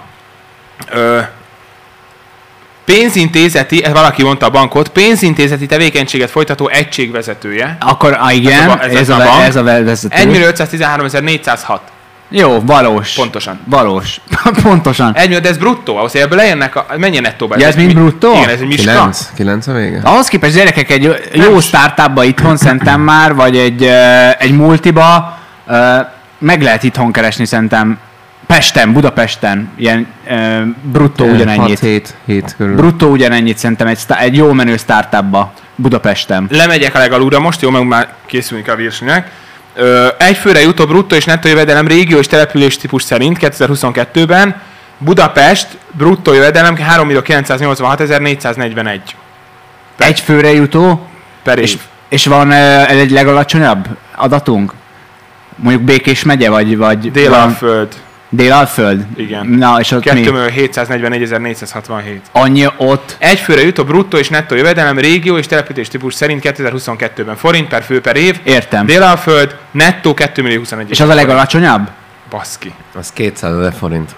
Speaker 2: pénzintézeti, valaki mondta a bankot, pénzintézeti tevékenységet folytató egységvezetője.
Speaker 1: Akkor igen,
Speaker 2: Ez a bank.
Speaker 1: ez a vezető.
Speaker 2: 1.513.406.
Speaker 1: Jó, valós.
Speaker 2: Pontosan.
Speaker 1: Valós. Pontosan.
Speaker 2: 1 millió, de ez bruttó, ahhoz, hogy ebből lejönnek, mennyi nettóba?
Speaker 1: Ja, ez mind bruttó?
Speaker 2: Igen, ez egy miska.
Speaker 3: 9 a vége?
Speaker 1: Ahhoz képest gyerekek egy jó startupba itthon szerintem már, vagy egy multiba meg lehet itthon keresni szerintem. Budapesten, ilyen bruttó ugyanennyit.
Speaker 3: 6-7 körül.
Speaker 1: Bruttó ugyanennyit szerintem egy jó menő startupba Budapesten.
Speaker 2: Lemegyek a legalúra most, jó, meg már készülünk a virslinek. Egy főre jutó bruttó és nettó jövedelem régió és település típus szerint 2022-ben Budapest bruttó jövedelem 3.986.441
Speaker 1: Egy főre jutó,
Speaker 2: per év.
Speaker 1: és van egy legalacsonyabb adatunk? Mondjuk Békés megye, vagy
Speaker 2: Délalföld.
Speaker 1: Délalföld?
Speaker 2: Igen.
Speaker 1: Na, és ott mi?
Speaker 2: 2.744.467.
Speaker 1: Annyi ott.
Speaker 2: Egy főre jutó bruttó és nettó jövedelem régió és település típus szerint 2022-ben forint per fő per év.
Speaker 1: Értem.
Speaker 2: Délalföld nettó 2.021.000.
Speaker 1: És az a legalacsonyabb?
Speaker 2: Baszki.
Speaker 3: Az 200 000 forint.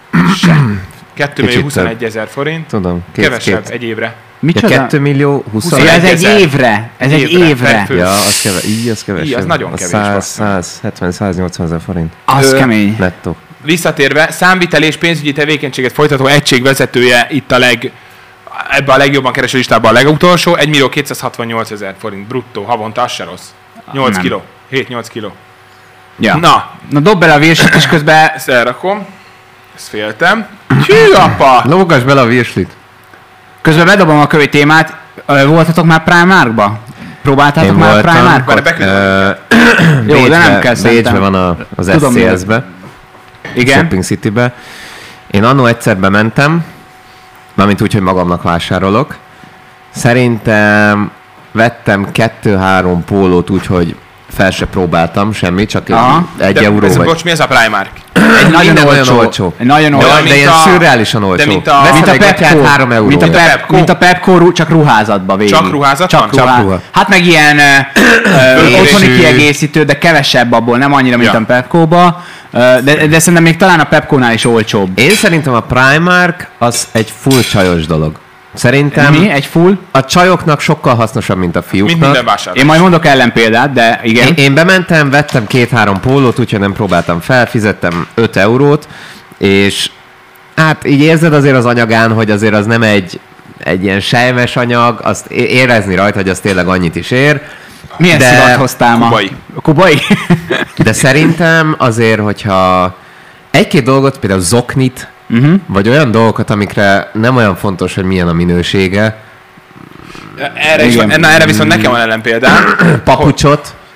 Speaker 2: 2.021.000 forint.
Speaker 3: Tudom.
Speaker 2: Kevesebb egy évre.
Speaker 1: Micsoda?
Speaker 3: 2 millió 20
Speaker 2: 21
Speaker 1: Ja, ez egy
Speaker 2: 000.
Speaker 1: évre. Ez egy
Speaker 2: Évre,
Speaker 1: évre.
Speaker 2: per fő.
Speaker 3: Ja, az kevesebb.
Speaker 2: Így, az nagyon kevés, bassza.
Speaker 3: 170-180 000 forint.
Speaker 1: Az kemény.
Speaker 3: Nettó.
Speaker 2: Visszatérve, számvitel és pénzügyi tevékenységet folytató egységvezetője itt ebbe a legjobban kereső listában a legutolsó, 1.268.000 forint bruttó havonta, az se rossz. 8
Speaker 1: Nem.
Speaker 2: kiló. 7-8 kiló.
Speaker 1: Ja.
Speaker 2: Na,
Speaker 1: Na dob bele a vírsit, és közben
Speaker 2: ezt elrakom. Ezt féltem. Hű, apa!
Speaker 3: Lógass bele a virslit.
Speaker 1: bedobom a kövi témát. Voltatok már Primarkba? Próbáltátok
Speaker 3: Én
Speaker 1: már
Speaker 3: voltam.
Speaker 2: Várj,
Speaker 1: Primarkot?
Speaker 2: beküldöm.
Speaker 1: Jó, de nem kell
Speaker 3: Bécsbe
Speaker 1: szerintem.
Speaker 3: van az
Speaker 1: Tudom,
Speaker 3: SCS-be,
Speaker 1: Igen.
Speaker 3: Shopping City-be. Én annó egyszer bementem, mármint úgy, hogy magamnak vásárolok. Szerintem vettem 2-3 pólót úgy, hogy fel se próbáltam semmit, csak
Speaker 1: Aha.
Speaker 3: 1
Speaker 2: De
Speaker 3: euró
Speaker 2: ez,
Speaker 3: vagy.
Speaker 2: bocs, mi ez a Primark?
Speaker 1: Egy nagyon
Speaker 3: Minden olyan
Speaker 1: olcsó.
Speaker 3: olcsó.
Speaker 1: Egy nagyon
Speaker 2: De
Speaker 1: olcsó.
Speaker 2: mint
Speaker 3: De ilyen
Speaker 2: a-
Speaker 3: szürreálisan olcsó.
Speaker 2: mint a-
Speaker 3: Veszel
Speaker 1: Mint a
Speaker 3: egy gatyát
Speaker 1: Pepco.
Speaker 3: 3 euró.
Speaker 1: Mint a
Speaker 2: Pepco.
Speaker 1: Mint a Pepco, csak ruházatba végig.
Speaker 2: Csak ruházatban?
Speaker 3: Csak ruha.
Speaker 1: Hát meg ilyen otthoni
Speaker 3: Fésű.
Speaker 1: kiegészítő, de kevesebb abból, nem annyira, mint
Speaker 2: Ja.
Speaker 1: a Pepco-ba. De szerintem még talán a Pepco-nál is olcsóbb.
Speaker 3: Én szerintem a Primark az egy full csajos dolog. Szerintem
Speaker 1: Mi? Egy full?
Speaker 3: a csajoknak sokkal hasznosabb, mint a fiúknak.
Speaker 2: Mint minden vásárlás.
Speaker 1: Én majd mondok ellenpéldát, de igen.
Speaker 3: Én bementem, vettem 2-3 pólót, úgyhogy nem próbáltam fel, fizettem 5 eurót, és hát így érzed azért az anyagán, hogy azért az nem egy ilyen sejmes anyag, azt érezni rajta, hogy az tényleg annyit is ér.
Speaker 1: Milyen
Speaker 3: de-
Speaker 1: szivat hoztál ma?
Speaker 2: Kubai.
Speaker 1: Kubai?
Speaker 3: De szerintem azért, hogyha egy-két dolgot, például zoknit, vagy olyan dolgokat, amikre nem olyan fontos, hogy milyen a minősége,
Speaker 2: Erre, is
Speaker 1: Igen.
Speaker 2: van, na, erre viszont nekem van ellenpéldám.
Speaker 3: papucsot,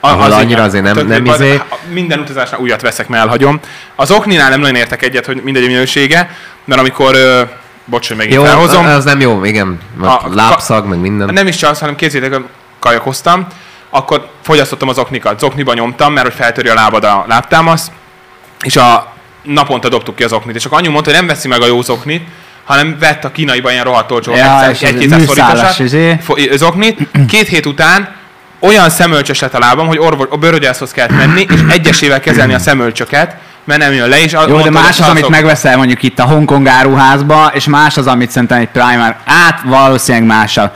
Speaker 3: ahol annyira azért nem izé.
Speaker 2: Minden utazásnál újat veszek, mert elhagyom. Az okninál nem nagyon értek egyet, hogy mindegy minősége, mert amikor... bocs, hogy megint felhozom.
Speaker 3: Az nem jó, igen. Lábszag, meg minden.
Speaker 2: Nem is csak az, hanem képzeljétek, kajakoztam, akkor fogyasztottam az oknikat. Zokniba nyomtam, mert hogy feltöri a lábad a lábtámasz, és a naponta dobtuk ki az oknit. És akkor anyu mondta, hogy nem veszi meg a jó zoknit, hanem vett a kínaiban ilyen rohadt olcsó, 1-200 forintosat zoknit. 2 hét után olyan szemölcsös lett a lábam, hogy a bőrögyászhoz kellett menni, és egyesével kezelni a szemölcsöket, mert nem jön le is.
Speaker 1: Jó, de más az, amit megveszel mondjuk itt a Hongkong áruházba, és más az, amit szerintem egy Primark. Valószínűleg másabb.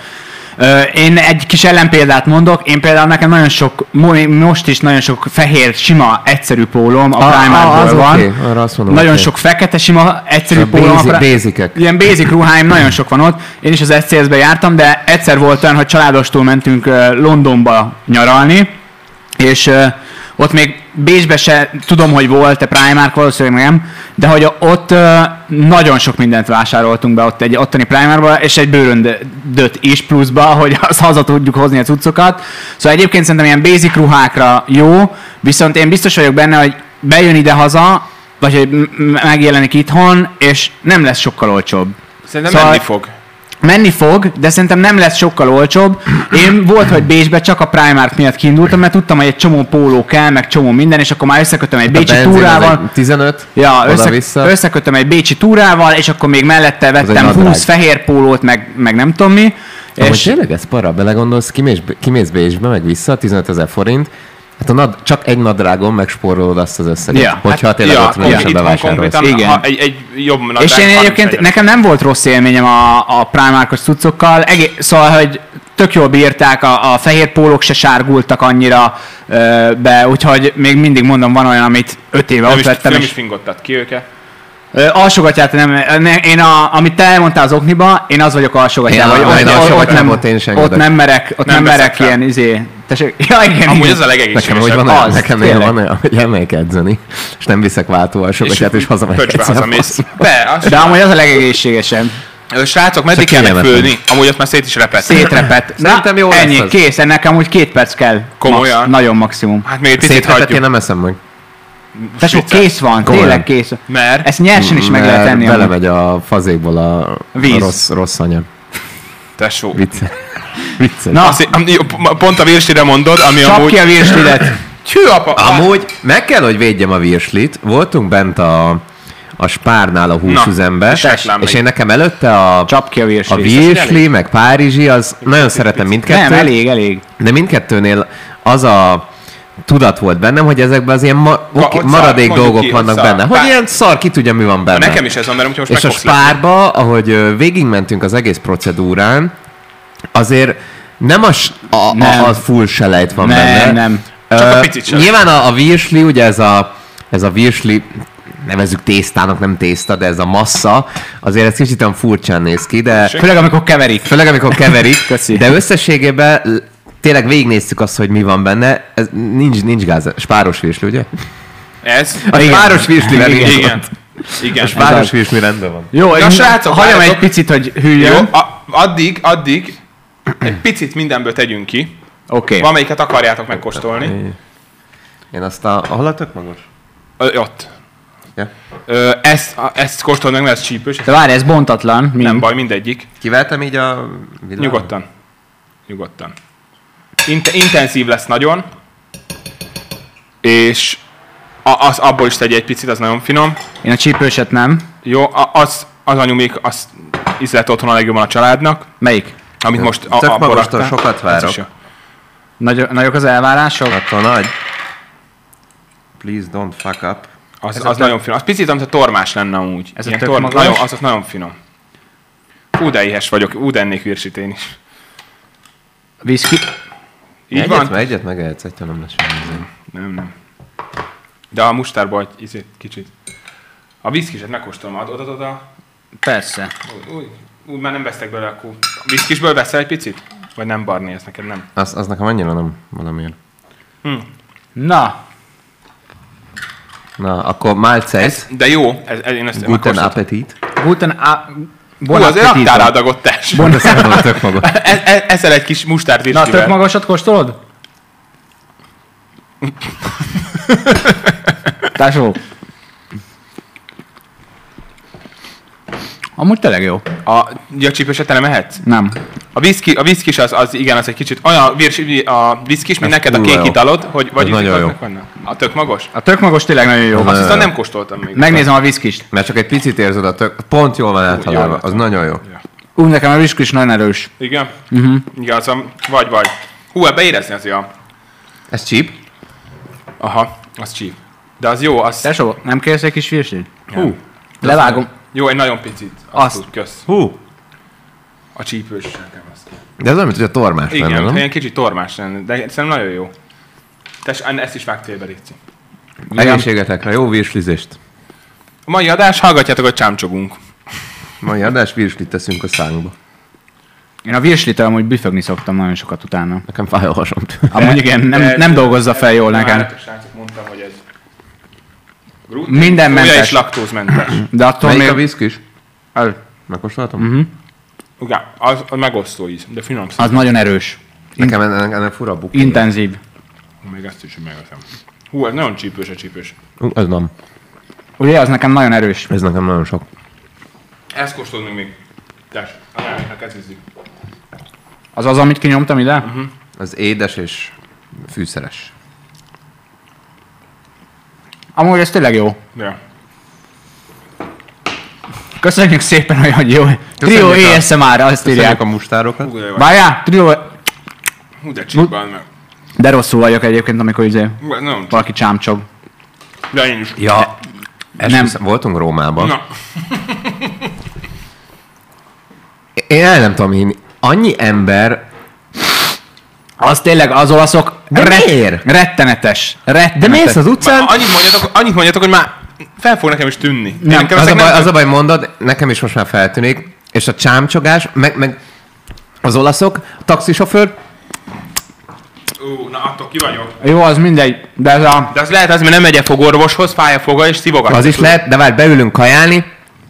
Speaker 1: Én egy kis ellenpéldát mondok, én például nekem nagyon sok, most is nagyon sok fehér, sima, egyszerű pólóm a Primarkból van. Okay. Mondom, nagyon sok fekete, sima, egyszerű pólóm.
Speaker 3: Basicek.
Speaker 1: Ilyen basic ruháim, nagyon sok van ott. Én is az SCS-be jártam, de egyszer volt olyan, hogy családostól mentünk Londonba nyaralni, és ott még Bécsbe se tudom, hogy volt-e Primark, valószínűleg nem, de hogy ott nagyon sok mindent vásároltunk be ott egy ottani Primarkba, és egy bőröndöt is pluszba, hogy azt haza tudjuk hozni a cuccokat. Szóval egyébként szerintem ilyen basic ruhákra jó, viszont én biztos vagyok benne, hogy bejön ide haza, vagy hogy megjelenik itthon, és nem lesz sokkal olcsóbb.
Speaker 2: Szerintem szóval
Speaker 1: menni fog, de szerintem nem lesz sokkal olcsóbb. Én volt, hogy Bécsbe csak a Primark miatt kiindultam, mert tudtam, hogy egy csomó póló kell, meg csomó minden, és akkor már összekötöm egy bécsi túrával.
Speaker 3: 15?
Speaker 1: Ja, összekötöm egy bécsi túrával, és akkor még mellette vettem 20 fehér pólót, meg nem tudom mi.
Speaker 3: És tényleg ez para, belegondolsz, kimész Bécsbe, meg vissza, 15 000 forint, hát csak egy nadrágon megspórolod azt az összeget, hogyha tényleg ott is bevásárolsz.
Speaker 2: Igen. Egy jobb nadrág.
Speaker 1: És én egyébként, nekem nem volt rossz élményem a Primarkos cuccokkal, szóval, hogy tök jól bírták, a fehér pólók se sárgultak annyira be, úgyhogy még mindig mondom, van olyan, amit 5 éve ott vettem.
Speaker 2: Nem is fingottad ki őket?
Speaker 1: Alsógatját én amit te elmondtál az okniba, én az vagyok alsógatjában, ott nem merek ilyen
Speaker 2: Ja, igen, amúgy ez a legegészségesebb.
Speaker 3: Nekem van olyan, hogy elmegyek edzeni, és nem viszek váltó alsógatját, és hazamegyek
Speaker 2: edzeni.
Speaker 1: De amúgy az a legegészségesebb.
Speaker 2: Srácok, meddig kellene fölni? Amúgy ott már szét is repett.
Speaker 1: Szétrepett. Szerintem jó ennyi, lesz kész, ennek amúgy 2 perc kell.
Speaker 2: Komolyan?
Speaker 1: Nagyon maximum.
Speaker 2: Hát még egy picit hagyjuk.
Speaker 3: Én nem eszem meg.
Speaker 1: Tesó, kész van, tényleg kész.
Speaker 2: Mert?
Speaker 1: Ezt nyersen is meg lehet tenni.
Speaker 3: Belemegy a fazékból a rossz anyag.
Speaker 2: Tesó.
Speaker 3: Vicces.
Speaker 1: Na,
Speaker 2: pont a virslire mondod, ami
Speaker 1: amúgy... Csap ki a virslidet.
Speaker 3: Amúgy meg kell, hogy védjem a virslit. Voltunk bent a Spárnál a húsüzembe, és én nekem előtte a virsli, meg párizsi, az nagyon szeretem mindkettőt.
Speaker 1: Nem, elég.
Speaker 3: De mindkettőnél az a tudat volt bennem, hogy ezekben az ilyen maradék dolgok vannak benne. Hogy ilyen szar, ki tudja, mi van benne.
Speaker 2: Nekem is ez van, mert most
Speaker 3: és a Spárba, ahogy végigmentünk az egész procedúrán, azért nem a full selejt van benne.
Speaker 1: Nem.
Speaker 2: Csak a picit selejt.
Speaker 3: Nyilván a virsli, ugye ez a virsli, nevezzük tésztának, nem tészta, de ez a massza, azért ez kicsit olyan furcsán néz ki, de...
Speaker 1: Főleg amikor keverik.
Speaker 3: De összességében tényleg végignéztük azt, hogy mi van benne. Ez nincs gáz. Spáros virsli, ugye?
Speaker 2: Ez?
Speaker 3: A spáros virslivel
Speaker 2: igen.
Speaker 3: A spáros virsli rendben van.
Speaker 1: Jó, srácok, hagyom egy picit, hogy hűljön.
Speaker 2: Jó, addig egy picit mindenből tegyünk ki.
Speaker 1: Oké.
Speaker 2: Van, melyiket akarjátok megkóstolni?
Speaker 3: Én azt ahol a tök magos?
Speaker 2: Ott. Ezt kóstold meg, mert ez csípős.
Speaker 1: De várj, ez bontatlan.
Speaker 2: Nem baj, mindegyik.
Speaker 3: Kiveltem így a
Speaker 2: világon? Nyugodtan. Intenzív lesz nagyon. És abból is tegy egy picit, az nagyon finom.
Speaker 1: Én a csípőset nem.
Speaker 2: Jó, az anyumék, azt ízlet otthon a legjobban a családnak.
Speaker 1: Melyik?
Speaker 2: Amit most
Speaker 3: tök magostól sokat várok.
Speaker 1: Nagyok az elvárások?
Speaker 3: Attól nagy. Please don't fuck up.
Speaker 2: Az nagyon finom. Az picit, amit a tormás lenne amúgy.
Speaker 1: Ez a tök magas?
Speaker 2: Az nagyon finom. De éhes vagyok. De ennék virsit én is.
Speaker 1: Whisky.
Speaker 2: Így van?
Speaker 3: Egyet megehetsz, egytől nem lesz semmi.
Speaker 2: Nem. De a mustárba egy kicsit. A whiskyset megkóstolom, adod oda.
Speaker 1: Persze.
Speaker 2: Úgy már nem vesztek bele, akkor whiskyisből veszel egy picit? Vagy nem, Barni, ez neked nem?
Speaker 3: Az nekem annyira nem valamiért.
Speaker 1: Na,
Speaker 3: akkor Mahlzeit.
Speaker 2: De jó, én ezt
Speaker 3: Guten Appetit.
Speaker 2: Bon azért raktál adagot, tess.
Speaker 3: Tök magas.
Speaker 2: Eszel egy kis mustárt is.
Speaker 1: Na, tök magasat kóstolod? Tásó. Amúgy tényleg jó.
Speaker 2: A csípőset te nem ehetsz?
Speaker 1: Nem.
Speaker 2: A viszkis az igen, az egy kicsit olyan a viszkis, mint neked a kék italod, hogy vagy
Speaker 3: nagyon jó.
Speaker 2: A tök magos?
Speaker 1: A tök magos tényleg nagyon jó.
Speaker 2: Azt hiszem nem kóstoltam még.
Speaker 1: Megnézem a viszkist.
Speaker 3: Mert csak egy picit érzed a tök, pont jól van eltalálva, az nagyon jó.
Speaker 1: Úgy nekem a viszkis nagyon erős.
Speaker 2: Igen? Igen, az vagy. Hú, ebbe érezni azért a...
Speaker 3: Ez cheap?
Speaker 2: Aha, az csíp. De az jó, az...
Speaker 1: Tesó, nem kérsz egy kis virslit?
Speaker 2: Hú.
Speaker 1: Levágom.
Speaker 2: Jó, egy nagyon picit.
Speaker 1: Azt.
Speaker 2: Kösz.
Speaker 3: Hú.
Speaker 2: A csípős nekem azt.
Speaker 3: De ez olyan, mint hogy a tormás lenne,
Speaker 2: Igen,
Speaker 3: nem?
Speaker 2: ilyen kicsit tormás lenne, de szerintem nagyon jó. Ezt is vág félbe, Léci.
Speaker 3: Egészségetekre, jó virslizést.
Speaker 2: A mai adás, hallgatjátok, hogy csámcsogunk.
Speaker 3: Mai adás virslit teszünk a szánkba.
Speaker 1: Én a virslitől amúgy büfögni szoktam nagyon sokat utána.
Speaker 3: Nekem fáj a hasam.
Speaker 1: Amúgy igen, nem dolgozza fel jól nekem.
Speaker 2: Srácok, mondtam, hogy ez...
Speaker 1: Minden
Speaker 2: Olyan
Speaker 1: mentes.
Speaker 2: is laktózmentes.
Speaker 1: De attól
Speaker 3: Melyik a
Speaker 1: még...
Speaker 3: viszkis? Megkóstoltam?
Speaker 2: Igen, az megosztó íz, de finom szó.
Speaker 1: Az nagyon erős.
Speaker 3: Nekem ennek fura bukni.
Speaker 1: Intenzív.
Speaker 2: Még ezt is megeszem. Hú, ez nagyon csípős a csípős.
Speaker 3: Ez nem.
Speaker 1: Ugye, az nekem nagyon erős.
Speaker 3: Ez nekem nagyon sok.
Speaker 2: Ezt kóstolod még. Tess, a nyelveknek ez ízik.
Speaker 1: Az az, amit kinyomtam ide?
Speaker 3: Az édes és fűszeres.
Speaker 1: Amúgy ez tényleg jó.
Speaker 2: Ja.
Speaker 1: Köszönjük szépen, hogy jó. Trio
Speaker 3: Köszönjük
Speaker 1: ASMR, azt írják.
Speaker 3: Köszönjük a mustárokat.
Speaker 2: Hú, de jó.
Speaker 1: Várjál, trio...
Speaker 2: Hú, de csípban meg.
Speaker 1: De rosszul vagyok egyébként, amikor
Speaker 2: Hú, ez nagyon
Speaker 1: valaki csámcsog.
Speaker 2: De én is.
Speaker 3: Ja.
Speaker 1: Nem.
Speaker 3: Voltunk Rómában.
Speaker 2: Na,
Speaker 3: Én el nem tudom hinni. Annyi ember...
Speaker 1: Az tényleg, az olaszok
Speaker 3: De miért?
Speaker 1: rettenetes.
Speaker 3: De mész az utcán?
Speaker 2: annyit mondjatok, hogy már fel fog nekem is tűnni.
Speaker 1: Nem,
Speaker 2: Nekem
Speaker 3: Az
Speaker 2: ezek
Speaker 3: a baj, mondod, nekem is most már feltűnik. És a csámcsogás, meg az olaszok, a taxisofőr,
Speaker 2: Na, attól ki vagyok.
Speaker 1: Jó, az mindegy, de ez a...
Speaker 2: De az lehet az, mert nem megy a fogorvoshoz, fáj a foga és szivogat.
Speaker 3: az is lehet, de várj, beülünk kajálni.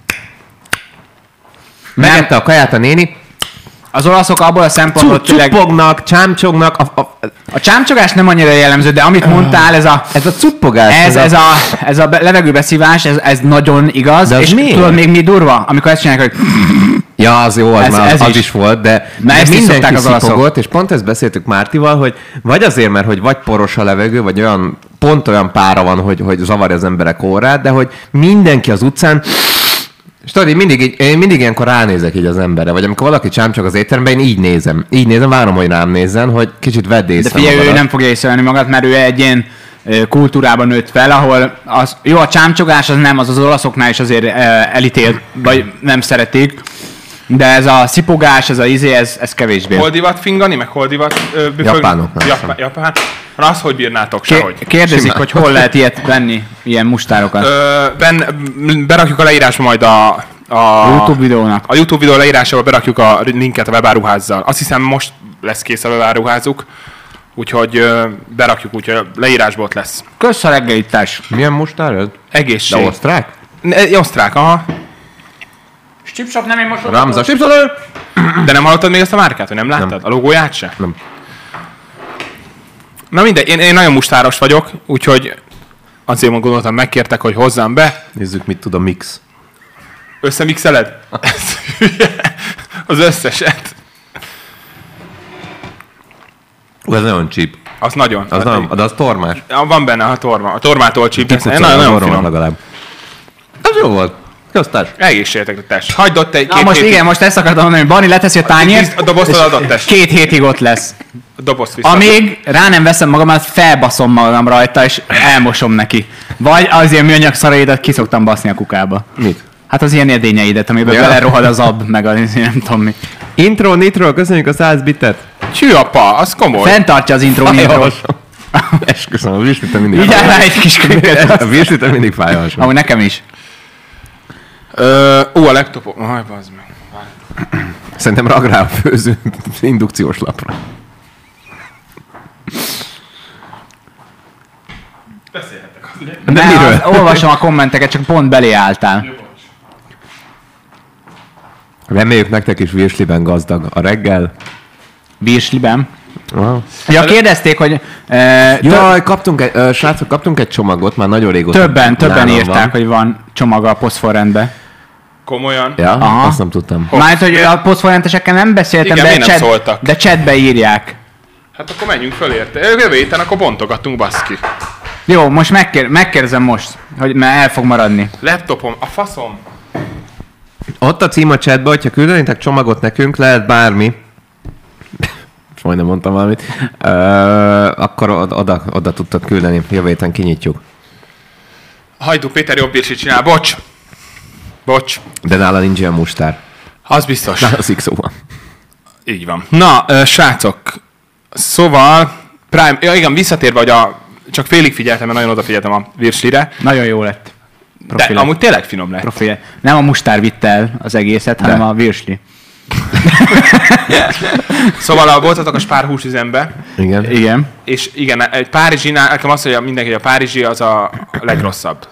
Speaker 3: Megette a kaját a néni,
Speaker 1: Az olaszok abból a szempontból tényleg...
Speaker 3: cuppognak, csámcsognak,
Speaker 1: A csámcsogás nem annyira jellemző, de amit mondtál,
Speaker 3: ez a cuppogás.
Speaker 1: ez a levegőbeszívás, ez nagyon igaz.
Speaker 3: De az
Speaker 1: és
Speaker 3: miért?
Speaker 1: tudod még mi durva? Amikor ezt csinálják, hogy...
Speaker 3: Ja, az jó,
Speaker 1: Ez
Speaker 3: az
Speaker 1: is.
Speaker 3: is volt, de
Speaker 1: ezt is
Speaker 3: mindenki
Speaker 1: szokták az olaszok.
Speaker 3: szipogott, és pont ezt beszéltük Mártival, hogy vagy azért, mert hogy vagy poros a levegő, vagy pont olyan pára van, hogy zavarja az emberek órát, de hogy mindenki az utcán, és tudod, én mindig ilyenkor ránézek így az emberre, vagy amikor valaki csámcsog az étteremben, én így nézem, várom, hogy rám nézzen, hogy kicsit vedd észre
Speaker 1: De figyelj, ő
Speaker 3: magadat.
Speaker 1: nem fogja észrevenni magát, mert ő egy ilyen kultúrában nőtt fel, ahol jó, a csámcsogás az nem, az olaszoknál is azért elítélt, vagy nem szeretik, de ez a szipogás, ez a ez kevésbé.
Speaker 2: Hol divat fingani, meg hol divat büfögni?
Speaker 3: Japánoknál
Speaker 2: Japán. Na, azt hogy bírnátok sehogy?
Speaker 1: Kérdezik,
Speaker 3: Simán.
Speaker 1: hogy hol lehet ilyet venni, ilyen mustárokat.
Speaker 2: Berakjuk a leírásba majd a
Speaker 1: YouTube videónak.
Speaker 2: A YouTube videó leírásába berakjuk a linket a webáruházzal. Azt hiszem most lesz kész a webáruházuk, úgyhogy berakjuk, úgyhogy a leírásból ott lesz.
Speaker 1: Kösz a reggelitás.
Speaker 3: Milyen mustár ez?
Speaker 2: Egészség.
Speaker 3: De osztrák?
Speaker 2: Osztrák, aha.
Speaker 1: Chipshop nem én most
Speaker 3: Ramza Chipsolő?
Speaker 2: De nem hallottad még ezt a márkát, hogy nem láttad?
Speaker 3: Nem.
Speaker 2: A logóját se?
Speaker 3: Nem.
Speaker 2: Na mindegy, én nagyon mustáros vagyok, úgyhogy azért gondoltam, megkértek, hogy hozzám be.
Speaker 3: Nézzük, mit tud a mix.
Speaker 2: Összemixeled? Az összeset.
Speaker 3: Ez nagyon cheap.
Speaker 2: Az nagyon.
Speaker 3: De az tormás.
Speaker 2: Van benne a torma. A tormától csíp.
Speaker 3: Kikucolom
Speaker 2: Nagyon
Speaker 3: a orromat
Speaker 2: finom.
Speaker 3: legalább. Ez jó volt. Köztárs.
Speaker 2: Egészségedekre, tess. Hagyd ott egy
Speaker 1: Na
Speaker 2: két
Speaker 1: most
Speaker 2: hétig.
Speaker 1: igen, most ezt akartam mondani, hogy Barni leteszi a tányért,
Speaker 2: A dobozt adott, tess.
Speaker 1: 2 hétig ott lesz.
Speaker 2: A dobozt vissza.
Speaker 1: Amíg rá nem veszem magamat, felbaszom magam rajta, és elmosom neki. Vagy az ilyen műanyag szaraidat ki szoktam baszni a kukába.
Speaker 3: Mit?
Speaker 1: Hát az ilyen edényeidet, amiben
Speaker 3: Ja.
Speaker 1: belerohad az ab, meg az nem tudom mi.
Speaker 3: Intro, nitro, köszönjük a 100 bitet.
Speaker 2: Csű apa, az komoly.
Speaker 1: Fenntartja az intro nitrót.
Speaker 3: Esküszöm, a virslitem mindig
Speaker 1: Vigyázz rá egy kis könyvet.
Speaker 3: A virslitem mindig fáj a hasam.
Speaker 1: Amúgy nekem is.
Speaker 2: A laptopom. Aj, bazd meg.
Speaker 3: Szerintem rag rá a főző indukciós lapra.
Speaker 2: Beszélhetek.
Speaker 3: De miről?
Speaker 1: Olvasom a kommenteket, csak pont belé álltál.
Speaker 3: Reméljük nektek is virsliben gazdag a reggel.
Speaker 1: Virsliben.
Speaker 3: Wow.
Speaker 1: Ja, kérdezték, hogy...
Speaker 3: Jaj, srácok, kaptunk egy csomagot, már nagyon régóta.
Speaker 1: Többen írták, hogy van csomag a posztforrendbe.
Speaker 2: Komolyan?
Speaker 3: Ja,
Speaker 1: Aha.
Speaker 3: azt nem tudtam.
Speaker 1: Mármint, hogy a posztforrendesekkel nem beszéltem,
Speaker 2: Igen, miért nem szóltak?
Speaker 1: de chatbe írják.
Speaker 2: Hát akkor menjünk föl érte. Jövő héten akkor bontogatunk, baszki.
Speaker 1: Jó, most megkérdezem most, hogy mert el fog maradni.
Speaker 2: Laptopom, a faszom.
Speaker 3: Ott a cím a chatben, hogyha küldenétek csomagot nekünk, lehet bármi. És majdnem mondtam valamit. Akkor oda tudtad küldeni. Jövő héten kinyitjuk.
Speaker 2: Hajdú Péter jobb bírsit csinál, bocs.
Speaker 3: De nála nincs ilyen mustár.
Speaker 2: Az biztos.
Speaker 3: Nála szikszó van.
Speaker 2: Így van. Na, srácok, szóval, Prime, ja igen, visszatérve, hogy csak félig figyeltem, mert nagyon odafigyeltem a virslire.
Speaker 1: Nagyon jó lett.
Speaker 2: De amúgy tényleg finom lett.
Speaker 1: Profi. Nem a mustár vitte el az egészet, hanem a virsli.
Speaker 2: Szóval voltatok a Spár húsüzembe.
Speaker 1: Igen.
Speaker 2: És igen, egy párizsinál, nekem azt mondja mindenki, hogy a párizsi az a legrosszabb.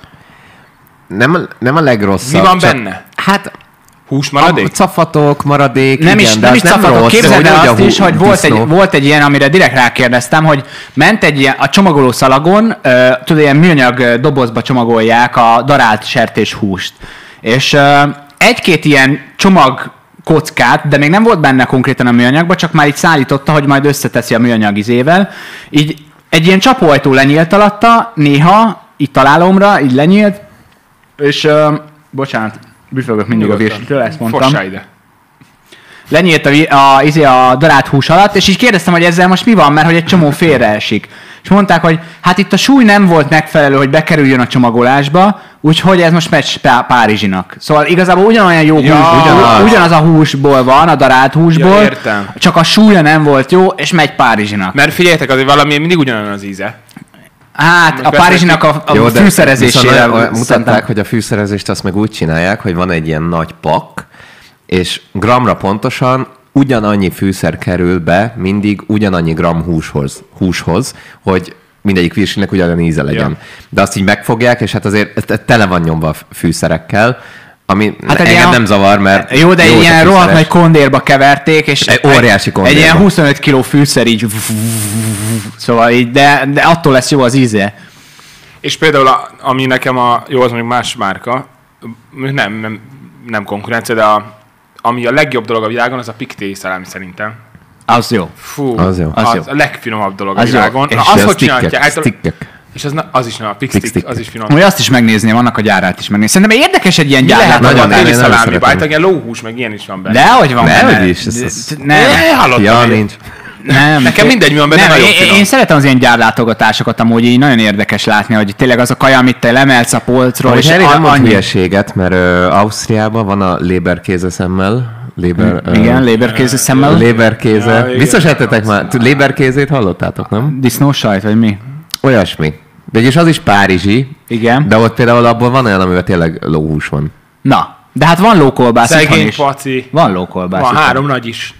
Speaker 3: Nem a legrosszabb.
Speaker 2: Mi van benne?
Speaker 3: Hát
Speaker 2: Húsmaradék?
Speaker 3: Cafatok, maradék,
Speaker 1: Nem
Speaker 3: igen,
Speaker 1: is,
Speaker 3: de
Speaker 1: nem
Speaker 3: az
Speaker 1: is cafatok.
Speaker 3: rossz,
Speaker 1: Képzeld el
Speaker 3: hogy
Speaker 1: azt is, hogy
Speaker 3: disznó.
Speaker 1: volt egy ilyen, amire direkt rákérdeztem, hogy ment egy ilyen, a csomagoló szalagon, tudod, ilyen műanyag dobozba csomagolják a darált sertéshúst. És egy-két ilyen csomag kockát, de még nem volt benne konkrétan a műanyagba, csak már így szállította, hogy majd összeteszi a műanyag izével. Így egy ilyen csapóajtó lenyílt alatta, néha, itt találomra, így lenyílt, és bocsánat, büfögök mindig a vérstől, ezt mondtam.
Speaker 2: Fossá ide.
Speaker 1: Lenyílt a darált hús alatt, és így kérdeztem, hogy ezzel most mi van, mert hogy egy csomó félreesik. És mondták, hogy hát itt a súly nem volt megfelelő, hogy bekerüljön a csomagolásba, úgyhogy ez most megy Párizsinak. Szóval igazából ugyanolyan jó hús, ugyanaz a húsból van, a darált húsból,
Speaker 2: Ja, értem.
Speaker 1: csak a súlya nem volt jó, és megy Párizsinak.
Speaker 2: Mert figyeljetek, azért valami mindig ugyanolyan az íze.
Speaker 1: Hát a Párizsinak a fűszerezésére
Speaker 3: mutatták, hogy a fűszerezést azt meg úgy csinálják, hogy van egy ilyen nagy pak, és gramra pontosan ugyanannyi fűszer kerül be mindig ugyanannyi gram húshoz, hogy mindegyik virslinek ugyanannyi íze legyen. Ja. De azt így megfogják, és hát azért tele van nyomva fűszerekkel, ami hát engem nem zavar, mert...
Speaker 1: Jó, de egy ilyen rohadt nagy kondérba keverték, és...
Speaker 3: Egy óriási kondérba.
Speaker 1: Egy ilyen 25 kg fűszer így... Szóval így, de attól lesz jó az íze.
Speaker 2: És például, ami nekem jó, az mondjuk más márka, nem konkurencia, de ami a legjobb dolog a világon, az a Picté szalámi szerintem.
Speaker 1: Az jó.
Speaker 2: Fú,
Speaker 3: az jó.
Speaker 2: Az a legfinomabb dolog a
Speaker 1: az
Speaker 2: világon.
Speaker 3: És
Speaker 2: azt hogy csinálják? És az is nem, a Pixstick, az is finom.
Speaker 1: Hogy azt is megnézném, annak a gyárát is megnézni. Szerintem érdekes egy ilyen gyárát.
Speaker 2: Nagyon téli szalámiba, hát ilyen lóhús, meg ilyen is van benne.
Speaker 1: Dehogy van benne.
Speaker 3: Dehogy is.
Speaker 2: Hallottam.
Speaker 3: Nincs.
Speaker 1: Nem,
Speaker 2: nekem mindegy, mi van benne, nagyon finom.
Speaker 1: Én szeretem az ilyen gyárlátogatásogatásokat amúgy, így nagyon érdekes látni, hogy tényleg az a kaja, amit te lemelsz a polcról.
Speaker 3: És nem mond hülyeséget, mert Ausztriában van a Leberkäse szemmel.
Speaker 1: Igen, Leberkäse szemmel.
Speaker 3: Leberkäse. Biztos ettetek már. Leberkäsét hallottátok, nem?
Speaker 1: Disznósajt, vagy mi?
Speaker 3: Olyasmi. De és az is párizsi.
Speaker 1: Igen.
Speaker 3: De ott például abból van olyan, amivel tényleg lóhús van.
Speaker 1: Na, de hát van lókolbász itthon is.
Speaker 2: Szegény paci.
Speaker 1: Van lókolbász.
Speaker 2: Van 3 nagy is.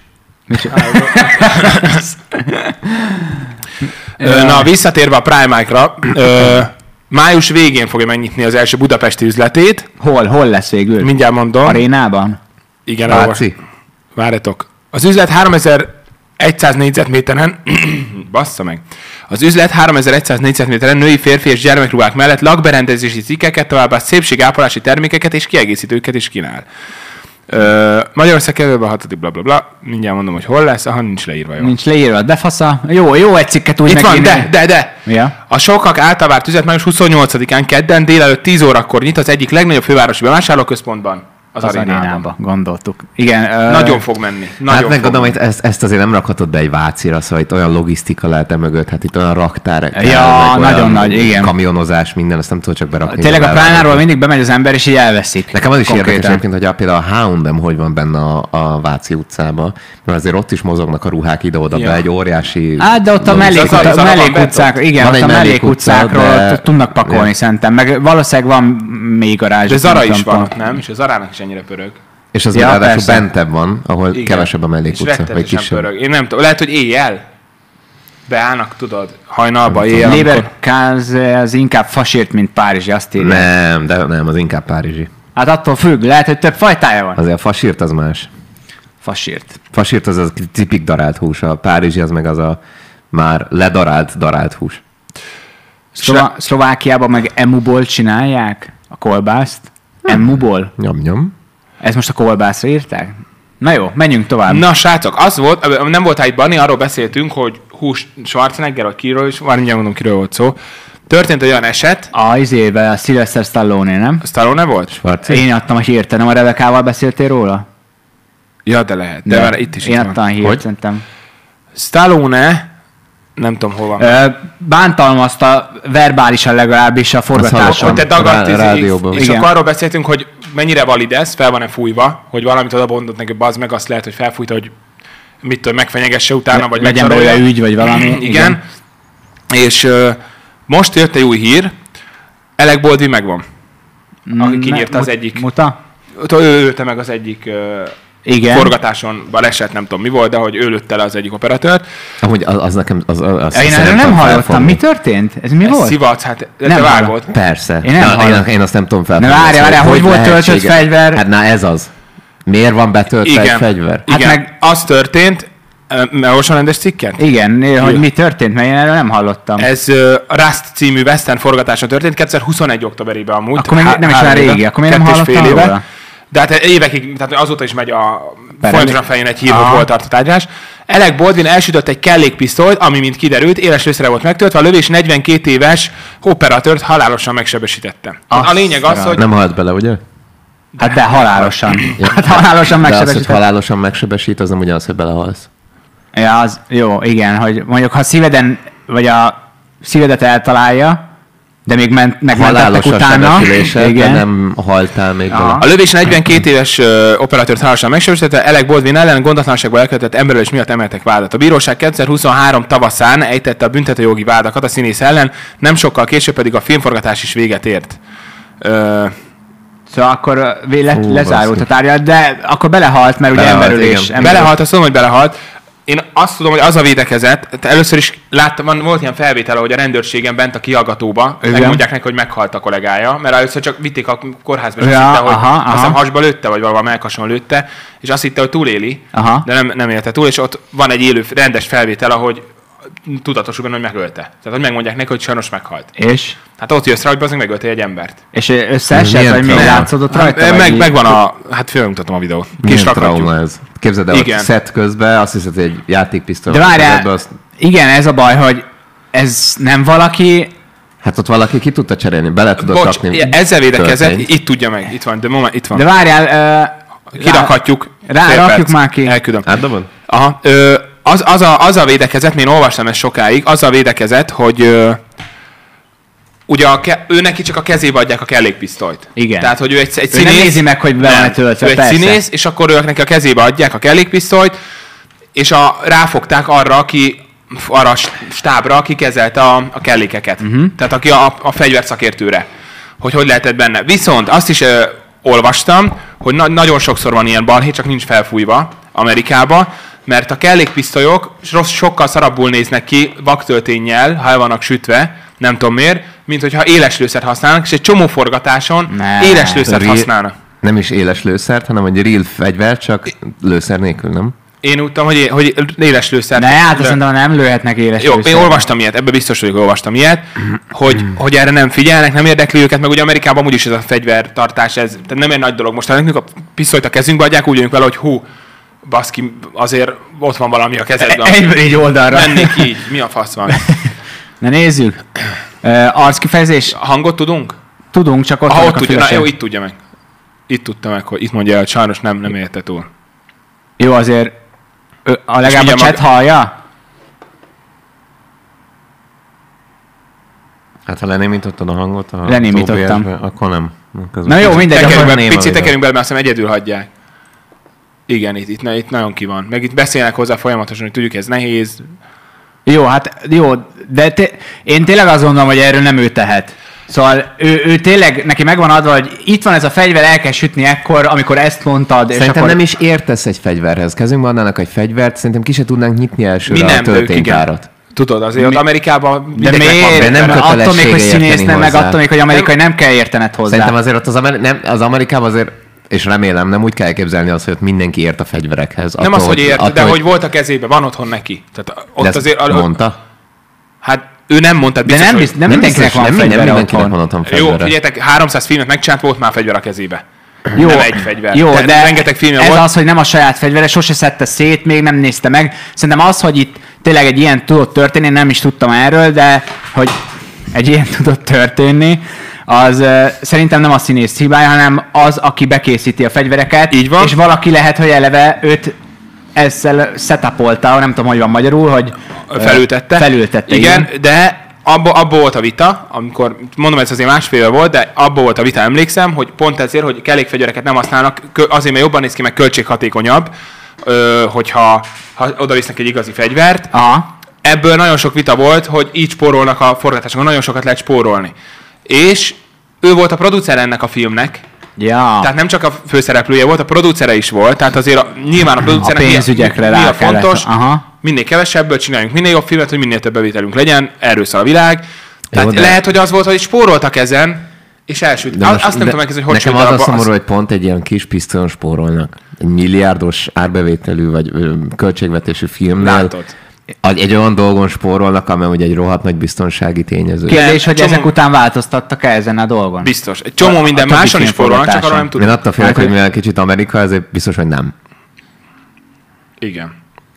Speaker 2: Na, visszatérve a Primarkra, május végén fogja megnyitni az első budapesti üzletét.
Speaker 1: Hol lesz végül?
Speaker 2: Mindjárt mondom.
Speaker 1: Arénában?
Speaker 3: Igen, Váci.
Speaker 2: Várjatok. Az üzlet 3100 négyzetméteren, bassza meg. Az üzlet 3100 négyzetméteren női, férfi és gyermekruhák mellett lakberendezési cikkeket, továbbá szépségápolási termékeket és kiegészítőket is kínál. Magyarország kerülve a 6. blablabla. Mindjárt mondom, hogy hol lesz, aha, nincs leírva. Jó.
Speaker 1: Nincs leírva, de fasza. Jó egy cikket úgy
Speaker 2: itt van, de.
Speaker 1: Ja.
Speaker 2: A sokak által várt üzlet május 28-án kedden délelőtt 10 órakor nyit az egyik legnagyobb fővárosi bevásárlóközpontban. Az arénába.
Speaker 1: Gondoltuk. Igen.
Speaker 2: Nagyon fog menni.
Speaker 3: Hát meg gondolom, hogy ezt azért nem rakhatod be egy Vácira, szóval itt olyan logisztika lehet mögött, hát itt olyan raktár.
Speaker 1: Ja, nagyon nagy, igen.
Speaker 3: Kamionozás, minden, ezt nem tudod csak berakni.
Speaker 1: Tényleg a Primarkról mindig bemegy az ember, és így elveszik.
Speaker 3: Nekem az is érdekes egyébként, hogy például a H&M hogy van benne a Váci utcában, mert azért ott is mozognak a ruhák ide-oda be, egy óriási...
Speaker 1: Hát, de ott a mellékutcák, igen, ott a mellékutcákról tudnak pakolni szerintem, meg valószínűleg van még garázs.
Speaker 2: De Zara is van ott, nem? És a Zarának is ennyire pörög.
Speaker 3: És az ráadásul bentebb van, ahol kevesebb a mellékutca, vagy kisebb.
Speaker 2: Pörög. Én nem tudom, lehet, hogy éjjel beállnak, tudod, hajnalba, éjjel.
Speaker 1: Leberkäse az inkább fasírt, mint párizsi, azt írja.
Speaker 3: Nem, az inkább párizsi.
Speaker 1: Hát attól függ, lehet, hogy több fajtája van.
Speaker 3: Azért a fasírt az más.
Speaker 1: Fasírt.
Speaker 3: Fasírt az tipik darált hús, a párizsi az meg az a már darált hús.
Speaker 1: Szlovákiában meg emuból csinálják a kolbászt? Emuból?
Speaker 3: Nyom.
Speaker 1: Ez most a kolbászra írták? Na jó, menjünk tovább.
Speaker 2: Na srácok, az volt, nem volt itt Barni, arról beszéltünk, hogy hús Schwarzenegger, vagy kiről is, már mindjárt mondom, kiről volt szó. Történt olyan eset.
Speaker 1: A Sylvester Stallone, nem?
Speaker 2: Stallone volt?
Speaker 3: Schwarzenegger.
Speaker 1: Én adtam a hírt, nem a Rebekával beszéltél róla?
Speaker 2: Ja, de lehet. De már itt is
Speaker 1: én
Speaker 2: itt
Speaker 1: adtam a
Speaker 2: van.
Speaker 1: hírt, szerintem.
Speaker 2: Stallone, nem tudom hol van.
Speaker 1: Bántalmazta verbálisan legalábbis a forgatáson.
Speaker 2: Hogy te dagadt,
Speaker 3: rádióban.
Speaker 2: és akkor arról beszéltünk, hogy mennyire valid ez, fel van-e fújva, hogy valamit oda mondott neki, bazd meg, azt lehet, hogy felfújta, hogy mit tudom, megfenyegesse utána, vagy
Speaker 1: legyen
Speaker 2: megszarolja.
Speaker 1: belőle ügy, vagy valami.
Speaker 2: Igen. És most jött egy új hír, Alec Baldwin megvan. Aki kinyírta az egyik.
Speaker 1: Muta?
Speaker 2: Ő ölte meg az egyik
Speaker 1: Igen.
Speaker 2: forgatáson, baleset, nem tudom mi volt, de hogy ő lőtte le az egyik operatőrt.
Speaker 3: Amúgy az nekem...
Speaker 1: Én erről nem hallottam. Mi történt? Ez mi volt?
Speaker 2: Szivac, hát
Speaker 1: Nem
Speaker 2: te
Speaker 1: hallottam.
Speaker 2: vágott.
Speaker 3: Persze.
Speaker 1: Én nem hallom.
Speaker 3: Én azt nem tudom felfogni.
Speaker 1: Ne várjál, hogy volt töltött
Speaker 3: lehetséges?
Speaker 1: fegyver?
Speaker 3: Hát na ez az. Miért van betöltve egy
Speaker 2: Igen.
Speaker 3: fegyver?
Speaker 1: Hát
Speaker 2: Igen,
Speaker 1: meg-
Speaker 2: az történt, olvasom rendes cikket?
Speaker 1: Igen, hogy mi történt, mert én erről nem hallottam.
Speaker 2: Ez a Rust című western forgatása történt 2021. októberében amúgy.
Speaker 1: Akkor még nem is olyan régi, akkor még nem
Speaker 2: 2,5
Speaker 1: hallottam
Speaker 2: éve.
Speaker 1: róla.
Speaker 2: De hát évekig, tehát azóta is megy a folyamatosan fején egy hír,
Speaker 1: Aha.
Speaker 2: hogy volt tart a tárgyalás. Alec Baldwin elsütött egy kellékpisztolyt, ami, mint kiderült, éles lőszerre volt megtöltve, a lövés 42 éves operatőrt halálosan megsebesítette. A lényeg az, hogy
Speaker 3: Nem halt bele, ugye?
Speaker 1: Hát de halálosan. Hát halálosan
Speaker 3: De az, hogy
Speaker 1: megsebesített.
Speaker 3: halálosan megsebesít, az nem ugyanaz, hogy belehalsz.
Speaker 1: Ja, az jó, igen, hogy mondjuk ha szíveden, vagy a szívedet eltalálja, de még megmentettek
Speaker 3: Halálos a
Speaker 1: utána.
Speaker 3: sebesülése, de
Speaker 1: Igen.
Speaker 3: nem haltál még
Speaker 1: Aha.
Speaker 3: bele.
Speaker 2: a lövés 42 éves operatőrt halálosan megsebesítette, Alec Baldwin ellen gondatlanságból elkövetett emberölés miatt emeltek vádat. A bíróság 2023 tavaszán ejtette a büntetőjogi vádakat a színész ellen, nem sokkal később pedig a filmforgatás is véget ért.
Speaker 1: Szóval akkor lezárult
Speaker 3: basszus.
Speaker 1: a tárgyalás, de akkor belehalt, mert ugye
Speaker 3: Belehalt,
Speaker 1: emberölés.
Speaker 3: igen.
Speaker 2: Belehalt, azt tudom, hogy belehalt. Én azt tudom, hogy az a védekezett, tehát először is láttam, volt ilyen felvétel, hogy a rendőrségen bent a kihallgatóba,
Speaker 1: Igen.
Speaker 2: megmondják neki, hogy meghalt a kollégája, mert először csak vitték a kórházba, és
Speaker 1: Ja,
Speaker 2: azt hitte, hogy
Speaker 1: aha.
Speaker 2: azt hiszem hasba lőtte, vagy valami melkason lőtte, és azt hitte, hogy túléli,
Speaker 1: Aha.
Speaker 2: de nem élte túl, és ott van egy élő, rendes felvétel, ahogy tudatosul benne, hogy megölte. Tehát, hogy megmondják neki, hogy sajnos meghalt.
Speaker 1: És?
Speaker 2: Hát ott jössz rá, hogy bazdmeg megölte egy embert.
Speaker 1: És összeesett,
Speaker 3: Milyen
Speaker 1: vagy még
Speaker 3: trauma?
Speaker 1: látszódott rajta? vagy így?
Speaker 2: Megvan hát fölmutatom a videót.
Speaker 3: Milyen
Speaker 2: rakhatjuk.
Speaker 3: trauma ez? Képzeld el, hogy
Speaker 2: Igen.
Speaker 3: szett közben, azt hiszed, hogy egy játékpisztoly.
Speaker 1: De
Speaker 3: van a
Speaker 1: várjál,
Speaker 3: kezedbe, azt-
Speaker 1: igen, ez a baj, hogy ez nem valaki...
Speaker 3: Hát ott valaki ki tudta cserélni, bele tudott
Speaker 2: Bocs,
Speaker 3: rakni.
Speaker 2: ezzel védekezett,
Speaker 3: töltényt.
Speaker 2: itt tudja meg, itt van, de moment, itt van.
Speaker 1: De várjál...
Speaker 2: Kirakhatjuk. Fél
Speaker 1: Rakjuk
Speaker 2: perc.
Speaker 1: már ki.
Speaker 2: Elküldöm.
Speaker 3: Átdobod?
Speaker 2: Aha. Az a védekezett, én olvastam ezt sokáig, az a védekezett, hogy ugye ő neki csak a kezébe adják a kellékpisztolyt.
Speaker 1: Igen.
Speaker 2: Tehát, hogy ő egy
Speaker 1: Ő
Speaker 2: színész.
Speaker 1: nem nézi meg, hogy be van töltve,
Speaker 2: ő egy
Speaker 1: persze.
Speaker 2: színész, és akkor ők neki a kezébe adják a kellékpisztolyt, és ráfogták arra a stábra, aki kezelte a kellékeket. Tehát aki a fegyverszakértőre, hogy lehetett benne. Viszont azt is olvastam, hogy nagyon sokszor van ilyen balhé, csak nincs felfújva Amerikában, mert a kellékpisztolyok sokkal szarabbul néznek ki vaktölténnyel, ha el vannak sütve, nem tudom miért, mint hogyha éles lőszert használnak, és egy csomó forgatáson
Speaker 1: Ne.
Speaker 2: éles lőszert használnak.
Speaker 3: Nem is éles lőszert, hanem egy real fegyver, csak lőszer nélkül, nem?
Speaker 2: Én úgy tudom, hogy éles lőszert.
Speaker 1: Ne, hát azt szerintem nem lőhetnek éles
Speaker 2: Jó,
Speaker 1: lőszert.
Speaker 2: én olvastam ilyet, ebben biztos vagyok, hogy olvastam ilyet, hogy erre nem figyelnek, nem érdekli őket, meg ugye Amerikában úgyis ez a fegyvertartás, ez tehát nem egy nagy dolog. Most ha nekünk a pisztolyt a kezünkbe adják, úgy jönünk vele, hogy hú, baszki, azért ott van valami a kezedben.
Speaker 1: Egyből így oldalra.
Speaker 2: Mennék így, mi a fasz van?
Speaker 1: Na nézzük. Arckifejezés.
Speaker 2: Hangot tudunk?
Speaker 1: Tudunk, csak ott
Speaker 2: Ha
Speaker 1: vannak
Speaker 2: ott
Speaker 1: a
Speaker 2: tudja, na,
Speaker 1: fülesek.
Speaker 2: jó, itt tudja meg. Itt tudta meg, hogy itt mondja el, hogy sajnos nem érte túl.
Speaker 1: Jó, azért a legalább a
Speaker 2: mindjárt
Speaker 1: chat hallja?
Speaker 3: Hát ha lenémítottad a hangot a
Speaker 1: Lenémítottam.
Speaker 3: OBS-be, akkor nem.
Speaker 1: Na jó, mindegy,
Speaker 2: Tekerünk
Speaker 1: akkor
Speaker 2: be,
Speaker 3: néma
Speaker 2: picit
Speaker 3: videó.
Speaker 2: tekerünk belőle, mert azt hiszem egyedül hagyják. Igen, itt nagyon ki van. Meg itt beszélnek hozzá folyamatosan, hogy tudjuk, ez nehéz.
Speaker 1: Jó, hát jó, de én tényleg azt gondolom, hogy erről nem ő tehet. Szóval ő tényleg, neki megvan adva, hogy itt van ez a fegyver, el kell sütni ekkor, amikor ezt mondtad, és
Speaker 3: Szerintem
Speaker 1: akkor...
Speaker 3: nem is értesz egy fegyverhez. Kezünkben adnának egy fegyvert, szerintem ki se tudnánk nyitni elsőre a
Speaker 2: ők
Speaker 3: tölténytárat.
Speaker 2: Tudod, azért ott Amerikában
Speaker 1: De
Speaker 2: mindenkinek van
Speaker 1: miért?
Speaker 3: nem
Speaker 1: Mert attól még, hogy
Speaker 3: kötelessége
Speaker 1: színész
Speaker 3: érteni
Speaker 1: nem, meg
Speaker 3: hozzá.
Speaker 1: attól még, hogy amerikai nem kell értened hozzá.
Speaker 3: Szerintem azért ott az Amerikában azért és remélem nem úgy kell elképzelni azt, hogy ott mindenki ért a fegyverekhez.
Speaker 2: Nem az, hogy ért, de hogy volt a kezébe, van otthon neki. Tehát ott azért...
Speaker 3: mondta?
Speaker 2: Hát ő nem mondta,
Speaker 1: biztos, de nem mindenkinek van fegyvere
Speaker 3: otthon.
Speaker 2: Jó, figyeljetek, 300 filmet megcsinált, volt már fegyver a kezébe.
Speaker 1: Jó,
Speaker 2: nem egy fegyver.
Speaker 1: Jó, de
Speaker 2: rengeteg filmje
Speaker 1: ez
Speaker 2: volt.
Speaker 1: az, hogy nem a saját fegyvere, sose szedte szét, még nem nézte meg. Szerintem az, hogy itt tényleg egy ilyen tudott történni, nem is tudtam erről, de hogy egy ilyen tudott történni, az szerintem nem a színész hibája, hanem az, aki bekészíti a fegyvereket.
Speaker 2: Így van.
Speaker 1: És valaki lehet, hogy eleve őt ezzel setupolta, nem tudom, hogy van magyarul, hogy felültette.
Speaker 2: Igen, de abba volt a vita, amikor, mondom, ez azért másfél volt, de abba volt a vita, emlékszem, hogy pont ezért, hogy kellékfegyvereket nem használnak, azért, mert jobban néz ki, meg költséghatékonyabb, hogyha oda visznek egy igazi fegyvert.
Speaker 1: Aha.
Speaker 2: Ebből nagyon sok vita volt, hogy így spórolnak a forgatásokon, nagyon sokat lehet spórolni. És ő volt a producer ennek a filmnek,
Speaker 1: ja.
Speaker 2: Tehát nem csak a főszereplője volt, a producere is volt, tehát azért nyilván a producernek
Speaker 1: a pénzügyekre
Speaker 2: mi a fontos,
Speaker 1: aha.
Speaker 2: Minél kevesebből csináljunk, minél jobb filmet, hogy minél több bevételünk legyen, erről szól a világ. Tehát
Speaker 3: jó,
Speaker 2: lehet, hogy az volt, hogy spóroltak ezen, és elsüt. Azt nem tudom megkezdeni, hogy
Speaker 3: nekem az a szomorú, hogy pont egy ilyen kis pisztolyon spórolnak. Egy milliárdos árbevételű vagy költségvetésű filmnél.
Speaker 2: Látod.
Speaker 3: Egy olyan dolgon spórolnak, amely ugye egy rohadt nagy biztonsági tényező.
Speaker 1: Kérdés, hogy ezek után változtattak-e ezen a dolgon?
Speaker 2: Biztos. Egy csomó minden máson is spórolnak, csak arról nem tudom.
Speaker 3: Én attól félek, hogy mivel kicsit Amerika, ezért biztos, hogy nem.
Speaker 2: Igen.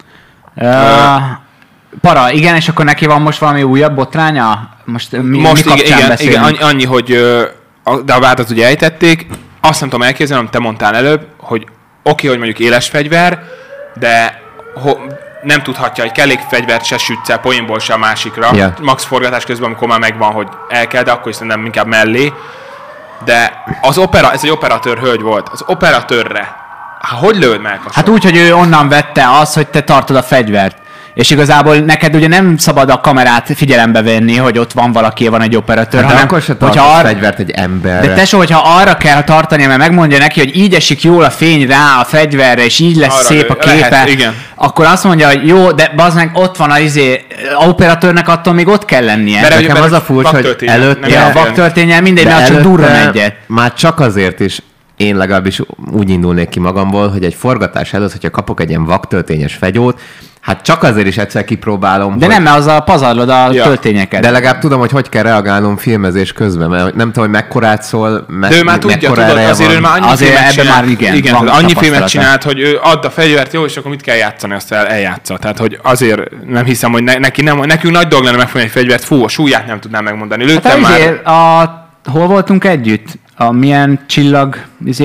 Speaker 1: Para, igen, és akkor neki van most valami újabb botránya? Most mi kapcsán beszélünk?
Speaker 2: Igen, annyi, hogy de a vádat ugye ejtették, azt nem tudom elképzelni, amit te mondtál előbb, hogy oké, hogy mondjuk éles fegyver, de nem tudhatja, hogy kellékfegyvert se sütsz el poénból se a másikra. Yeah. Max forgatás közben, amikor már megvan, hogy el kell, de akkor is szerintem inkább mellé. De ez egy operatőr hölgy volt. Az operatőrre, hogy lőd meg?
Speaker 1: Hát úgy, hogy ő onnan vette az, hogy te tartod a fegyvert. És igazából neked ugye nem szabad a kamerát figyelembe venni, hogy ott van valaki, van egy operatőr,
Speaker 3: hát
Speaker 1: hanem
Speaker 3: akkor se tartod fegyvert egy emberre.
Speaker 1: De tesó, hogyha arra kell tartani, mert megmondja neki, hogy így esik jól a fény rá a fegyverre, és így lesz arra szép a képe,
Speaker 2: lehet,
Speaker 1: akkor azt mondja, hogy jó, de bazd meg, ott van a operatőrnek, attól még ott kell lennie.
Speaker 3: De nekem az a furcsa, hogy előtte...
Speaker 1: A vaktörténnyel mindegy, mert csak durran egyet.
Speaker 3: Már csak azért is én legalábbis úgy indulnék ki magamból, hogy egy forgatás előtt, hogyha kapok egy ilyen vaktöltényes fegyót, hát csak azért is egyszer kipróbálom.
Speaker 1: De
Speaker 3: hogy...
Speaker 1: nem, mert azzal pazarlod a töltényeket.
Speaker 3: De legalább tudom, hogy kell reagálnom filmezés közben, mert nem tudom, hogy mekkorát szól,
Speaker 2: de ő már tudja, tudod, azért ő már annyi filmet csinált. Igen, annyi filmet csinált, hogy ő add a fegyvert, jó, és akkor mit kell játszani, azt eljátsza. Tehát, hogy azért nem hiszem, hogy nekünk nagy dolog lenne megfogni egy fegyvert, fú, a súlyát nem tudnám megmondani. Lőttem már.
Speaker 1: Hol voltunk együtt? A milyen csillag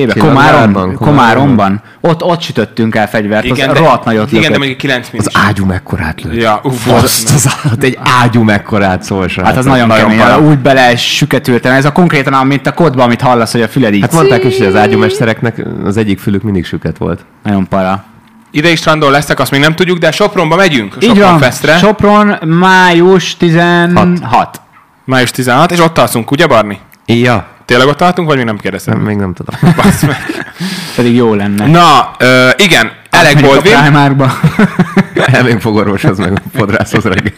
Speaker 1: Komáromban. Ott sütöttünk el fegyvert, igen, az rohadt nagyot lökött.
Speaker 2: Igen, de még 9
Speaker 3: Az ágyú mekkorát lőtt.
Speaker 2: Ja,
Speaker 3: az egy ágyú mekkorát szól.
Speaker 1: Hát az nagyon kemény, úgy bele süketültem. Ez a konkrétan, mint a kodban, amit hallasz, hogy a füled így.
Speaker 3: Hát mondták is, hogy az ágyúmestereknek az egyik fülük mindig süket volt.
Speaker 1: Nagyon para.
Speaker 2: Idei strandon lesztek, azt még nem tudjuk, de Sopronba megyünk. Sopron Festre.
Speaker 1: Sopron május 16.
Speaker 2: Május 16, és ott alszunk, ugye Barni?
Speaker 3: Ja.
Speaker 2: Tényleg ott tartunk, vagy még nem kérdeztem?
Speaker 3: Még nem tudom.
Speaker 1: Pedig jó lenne.
Speaker 2: Na, igen, Alec Baldwin.
Speaker 3: Elmegyünk fogorvoshoz, meg fodrászhoz reggel.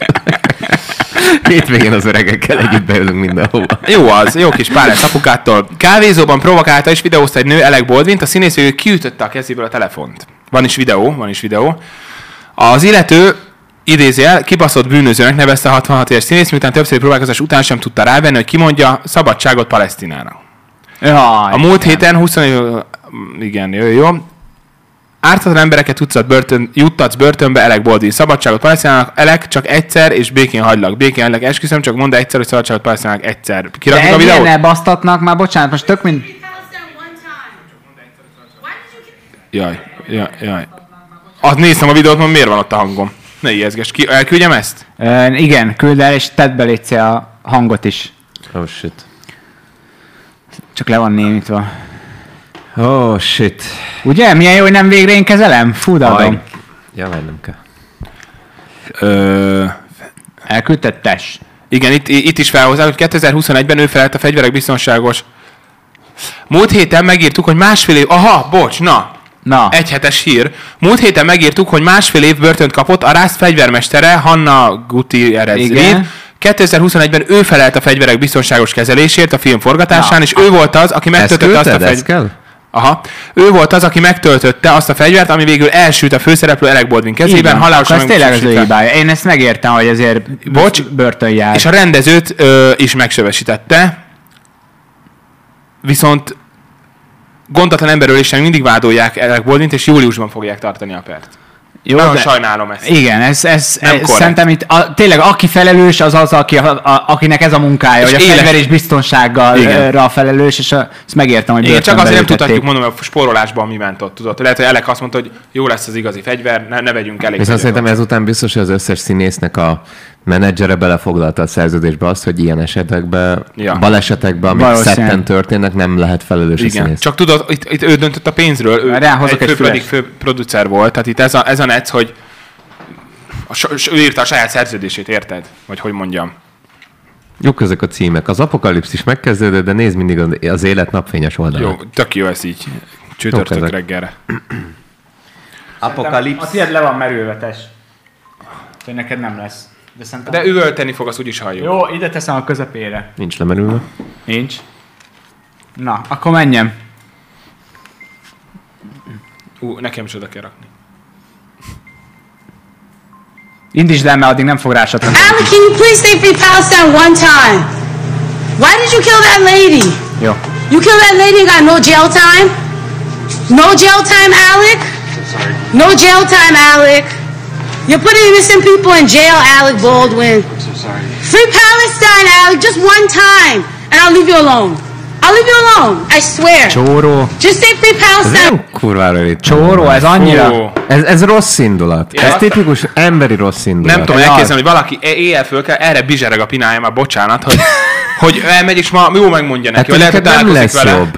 Speaker 3: Hétvégén az öregekkel együtt beülünk mindenhova.
Speaker 2: Jó az, jó kis párás apukától. Kávézóban provokálta és videózta egy nő Alec Baldwint, a színész végül kiütötte a kezéből a telefont. Van is videó. Az illető idézél, kibaszott bűnözőnek nevezte a 66 éves színész, miután többször próbálkozás után sem tudta rávenni, hogy kimondja szabadságot Palesztinának. A múlt héten igen, jó. Ártatlan embereket juttatsz börtönbe, Alec Baldwin. Szabadságot Palesztinának, Alec, csak egyszer, és békén hagylak. Békén hagylak, esküszöm, csak mondd egyszer, hogy szabadságot Palesztinának egyszer.
Speaker 1: Kirakjuk a videót? De basztatnak már, bocsánat, most tök mind...
Speaker 2: Jaj. Azt néztem a videót, miért van ott a hangom? Ne ijeszgess. Elküldjem ezt?
Speaker 1: Igen, küld el, és tedd be légy a hangot is.
Speaker 3: Oh shit.
Speaker 1: Csak le van némítva.
Speaker 3: Oh shit.
Speaker 1: Ugye? Milyen jó, hogy nem végre én kezelem? Fú, de adom.
Speaker 3: Ja, vagy nem kell.
Speaker 1: Elküldted, tess.
Speaker 2: Igen, itt is felhozzák, hogy 2021-ben ő felelt a fegyverek biztonságos. Múlt héten megírtuk, hogy másfél év... Aha, bocs, na. Egyhetes hír. Múlt héten megírtuk, hogy másfél év börtönt kapott a Rász fegyvermestere, Hanna Gutierrez Reed. 2021-ben ő felelt a fegyverek biztonságos kezelésért a film forgatásán, és ő volt az, aki megtöltötte azt a fegyvert. Aha. Ő volt az, aki megtöltötte azt a fegyvert, ami végül elsült a főszereplő Alec Baldwin kezében.
Speaker 1: Halálosan ez tényleg az ő hibája. Én ezt megértem, hogy ezért börtön jár.
Speaker 2: És a rendezőt is megsebesítette. Viszont gondatlan emberöléssel mindig vádolják Alec Baldwint, és júliusban fogják tartani a pert. Jó, nagyon sajnálom ezt.
Speaker 1: Igen, ez szerintem itt tényleg aki felelős, az az, akinek ez a munkája, hogy a fegyver és biztonsággal felelős, és ezt megértem, hogy
Speaker 2: csak azért nem tudhatjuk, mondom, a spórolásban mi ment ott, tudod. Lehet, hogy Alec azt mondta, hogy jó lesz az igazi fegyver, ne vegyünk elég.
Speaker 3: Viszont szerintem ezután biztos, hogy az összes színésznek a menedzsere belefoglalta a szerződésbe azt, hogy ilyen esetekben, balesetekben, amik szetten történnek, nem lehet felelős a színész.
Speaker 2: Csak tudod, itt ő döntött a pénzről, ő fő producer volt, tehát itt ez a necc, hogy ő írta a saját szerződését, érted? Vagy hogy mondjam.
Speaker 3: Jók ezek a címek. Az apokalipszis megkezdődött, de nézd mindig az élet napfényes oldalát.
Speaker 2: Jó, tök jó ez így. Csütörtök reggelre.
Speaker 1: Apokalipsz. A tiéd le van merülve, tess. Hogy neked nem lesz.
Speaker 2: De üvölteni fog, azt úgyis halljuk.
Speaker 1: Jó, ide teszem a közepére.
Speaker 3: Nincs lemerülve.
Speaker 1: Nincs. Na, akkor menjem.
Speaker 2: Nekem is oda kell rakni.
Speaker 1: Indítsd el, mert addig nem fog rásatni.
Speaker 4: Alec, can you please say Free Palestine one time? Why did you kill that lady?
Speaker 1: Jó.
Speaker 4: You killed that lady and got no jail time? No jail time, Alec? No jail time, Alec. You're putting innocent people in jail, Alec Baldwin.
Speaker 5: I'm so sorry.
Speaker 4: Free Palestine, Alec, just one time, and I'll leave you alone. I'll leave you alone, I swear.
Speaker 1: Csóró.
Speaker 4: Just say Free Palestine.
Speaker 3: Ez nem kurvára itt.
Speaker 1: Csóró, ez annyira.
Speaker 3: Ez rossz indulat. Ez tipikus emberi rossz indulat.
Speaker 2: Nem tudom elképzelni, hogy valaki éjjel föl kell, erre bizsereg a pinája, már bocsánat, hogy elmegy, és ma jó megmondja neki, hogy lehet, hogy
Speaker 3: nem lesz
Speaker 2: vele.
Speaker 3: jobb.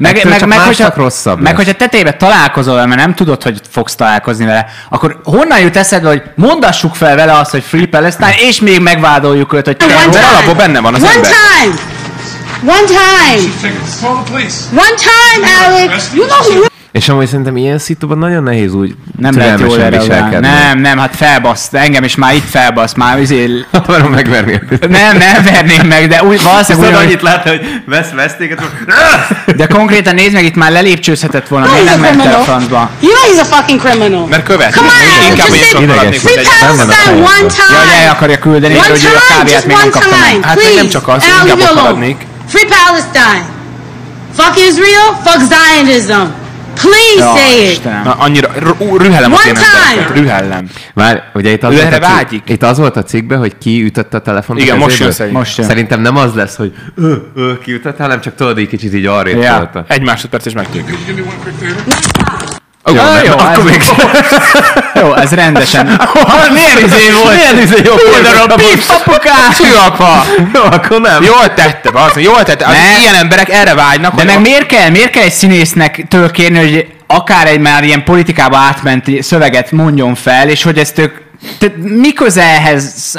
Speaker 3: Meg
Speaker 1: hogyha tetébe találkozol vele, mert nem tudod, hogy fogsz találkozni vele, akkor honnan jut eszedbe, hogy mondassuk fel vele azt, hogy Free Palestine, és még megvádoljuk őt, hogy
Speaker 2: alapból benne van az
Speaker 4: one
Speaker 2: ember.
Speaker 4: Time! One time!
Speaker 5: Call the police.
Speaker 4: One time, Alec! You know who...
Speaker 3: És amúgy szerintem ilyen szituban nagyon nehéz úgy
Speaker 1: nem lehet jól
Speaker 3: viselkedni.
Speaker 1: Nem, hát felbaszt. Engem is már itt felbaszt. Már
Speaker 3: akarom megverni.
Speaker 1: Nem verném meg, de úgy valószínűleg
Speaker 3: annyit látni, hogy vesztéket.
Speaker 1: De konkrétan nézd meg, itt már lelépcsőzhetett volna. Miért nem ment el a francba?
Speaker 4: You know he's a fucking criminal.
Speaker 2: Mert követ.
Speaker 4: Come on,
Speaker 2: inkább
Speaker 4: just say Free Palestine one time.
Speaker 1: Ja, el akarja küldeni,
Speaker 4: One
Speaker 1: hogy ő a
Speaker 4: time,
Speaker 1: kávéját
Speaker 4: just
Speaker 1: még nem
Speaker 4: one
Speaker 1: kapta meg.
Speaker 4: time,
Speaker 2: Hát nem
Speaker 4: please.
Speaker 2: csak az,
Speaker 4: And I'll
Speaker 2: inkább
Speaker 4: leave you
Speaker 2: ott
Speaker 4: alone.
Speaker 2: maradnék.
Speaker 4: Free Palestine. Fuck Israel, fuck Zionism. Please say it.
Speaker 2: Na, annyira rühellem az
Speaker 4: One
Speaker 2: én embereket.
Speaker 4: time.
Speaker 2: Rühellem.
Speaker 3: Várj, ugye itt az volt a cikkben, hogy ki ütötte a telefont.
Speaker 2: Igen, most jön szerint.
Speaker 1: Most jön.
Speaker 3: Szerintem nem az lesz, hogy ki ütötte, hanem csak tudod, így kicsit így arrébb tolta.
Speaker 2: Egy másodperc és megtudjuk.
Speaker 5: Could you give me one quick favor?
Speaker 1: Jó,
Speaker 2: akkor még
Speaker 1: jó, ez rendesen.
Speaker 3: Milyen izé volt? Milyen izé jó
Speaker 1: Oldalra pif, apukás!
Speaker 2: Csűakva!
Speaker 3: Jó, akkor nem.
Speaker 2: Jól tette, jól tette. Az ilyen emberek erre vágynak.
Speaker 1: De meg miért kell egy színésznek től kérni, hogy akár egy már ilyen politikába átment szöveget mondjon fel, és hogy ezt ők... Mi köze ehhez?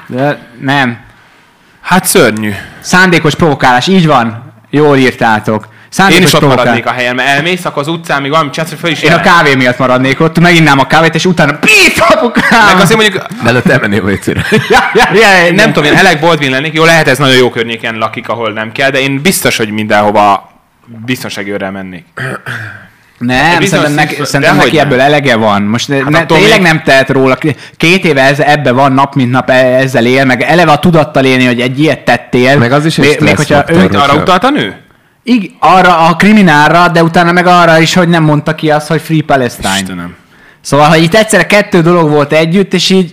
Speaker 1: Nem.
Speaker 2: Hát szörnyű.
Speaker 1: Szándékos provokálás, így van. Jól írtátok.
Speaker 2: Én is ott maradnék a helyen, mert elmész, akkor az utcán még valami csinálsz, hogy föl is
Speaker 1: Én a kávé miatt maradnék ott, meginnám a kávét, és utána pif, apukám!
Speaker 2: Meg azért mondjuk...
Speaker 3: Előtt elmennél WC-re.
Speaker 2: Nem tudom, én Alec Baldwin lennék. Jó, lehet ez nagyon jó környéken lakik, ahol nem kell, de én biztos, hogy mindenhova biztonsági őrrel mennék.
Speaker 1: Nem, szerintem neki ebből elege van. Most tényleg nem tehet róla. 2 éve ebbe van, nap mint nap ezzel él, meg eleve a tudattal élni, hogy egy ilyet tettél.
Speaker 3: Meg az is egy
Speaker 2: stressz. Arra utalt a nő?
Speaker 1: Arra a kriminálra, de utána meg arra is, hogy nem mondta ki azt, hogy Free Palestine.
Speaker 2: Istenem.
Speaker 1: Szóval, hogy itt egyszerre 2 dolog volt együtt, és így...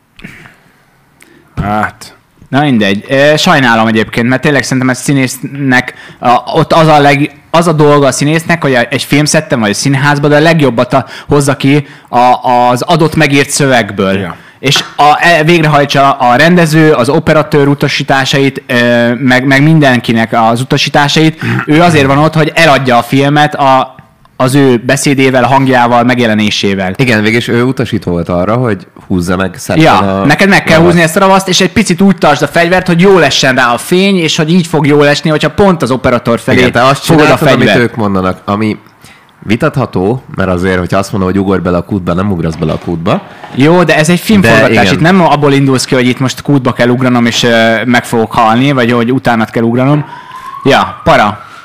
Speaker 2: Hát...
Speaker 1: Na mindegy. Sajnálom egyébként, mert tényleg szerintem ez színésznek, ott az a dolga a színésznek, hogy egy filmszetten vagy a színházban, de a legjobbat hozza ki az adott megírt szövegből. Ja. És végrehajtsa a rendező, az operatőr utasításait, meg mindenkinek az utasításait. Ő azért van ott, hogy eladja a filmet az ő beszédével, hangjával, megjelenésével.
Speaker 3: Igen, végülis ő utasító volt arra, hogy húzza meg
Speaker 1: neked meg kell húzni ezt a ravaszt, és egy picit úgy tartsd a fegyvert, hogy jól essen rá a fény, és hogy így fog jól esni, hogyha pont az operatőr felé
Speaker 3: igen, te azt
Speaker 1: fogod a fegyvert.
Speaker 3: amit ők mondanak, ami vitatható, mert azért, hogyha azt mondom, hogy ugorj bele a kútba, nem ugrasz bele a kútba.
Speaker 1: Jó, de ez egy filmforgatás, itt nem abból indulsz ki, hogy itt most kútba kell ugranom, és meg fogok halni, vagy hogy utánat kell ugranom. Ja, para.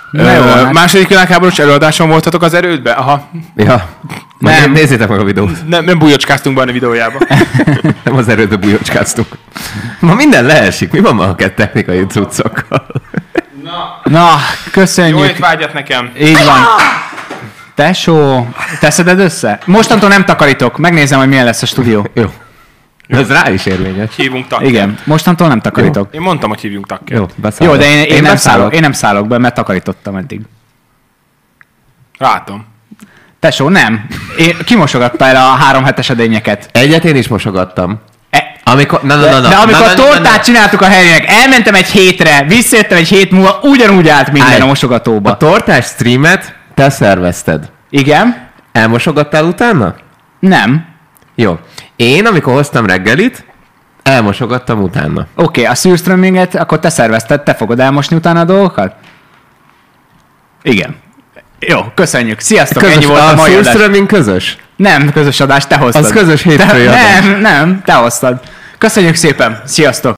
Speaker 1: Na jó, hát.
Speaker 2: Második világháborús előadáson voltatok az erődbe? Aha.
Speaker 3: Ja. Nem. Nézzétek meg a videót.
Speaker 2: Nem bujocskáztunk benne a videójába.
Speaker 3: Nem az erődbe bujocskáztunk. Ma minden leesik. Mi van ma a technikai cuccokkal?
Speaker 1: Na, köszönjük.
Speaker 2: Jó étvágyat nekem.
Speaker 1: Így van. Tesó, teszed össze? Mostantól nem takarítok. Megnézem, hogy milyen lesz a stúdió.
Speaker 3: Jó. Ez rá is érvényes.
Speaker 2: Hívunk takkert.
Speaker 1: Igen, mostantól nem takarítok.
Speaker 2: Én mondtam, hogy hívjunk takkert.
Speaker 3: Jó, beszállok.
Speaker 1: Jó, de én nem szállok be, mert takarítottam eddig.
Speaker 2: Látom.
Speaker 1: Tesó, nem. Kimosogattál el a 3 hetes edényeket.
Speaker 3: Egyet én is mosogattam. Amikor,
Speaker 1: De amikor tortát csináltuk a helyének, elmentem egy hétre, visszajöttem egy hét múlva, ugyanúgy állt minden a mosogatóba.
Speaker 3: A tortás streamet te szervezted.
Speaker 1: Igen?
Speaker 3: Elmosogattál utána?
Speaker 1: Nem.
Speaker 3: Jó. Én, amikor hoztam reggelit, elmosogattam utána.
Speaker 1: Oké, a szűrströmminget akkor te szervezted, te fogod elmosni utána a dolgokat? Igen. Jó, köszönjük. Sziasztok, ennyi volt a mai adás.
Speaker 3: szűrströmming közös?
Speaker 1: Nem, közös adás, te hoztad.
Speaker 3: Az közös hétfői adás.
Speaker 1: Nem, te hoztad. Köszönjük szépen, sziasztok.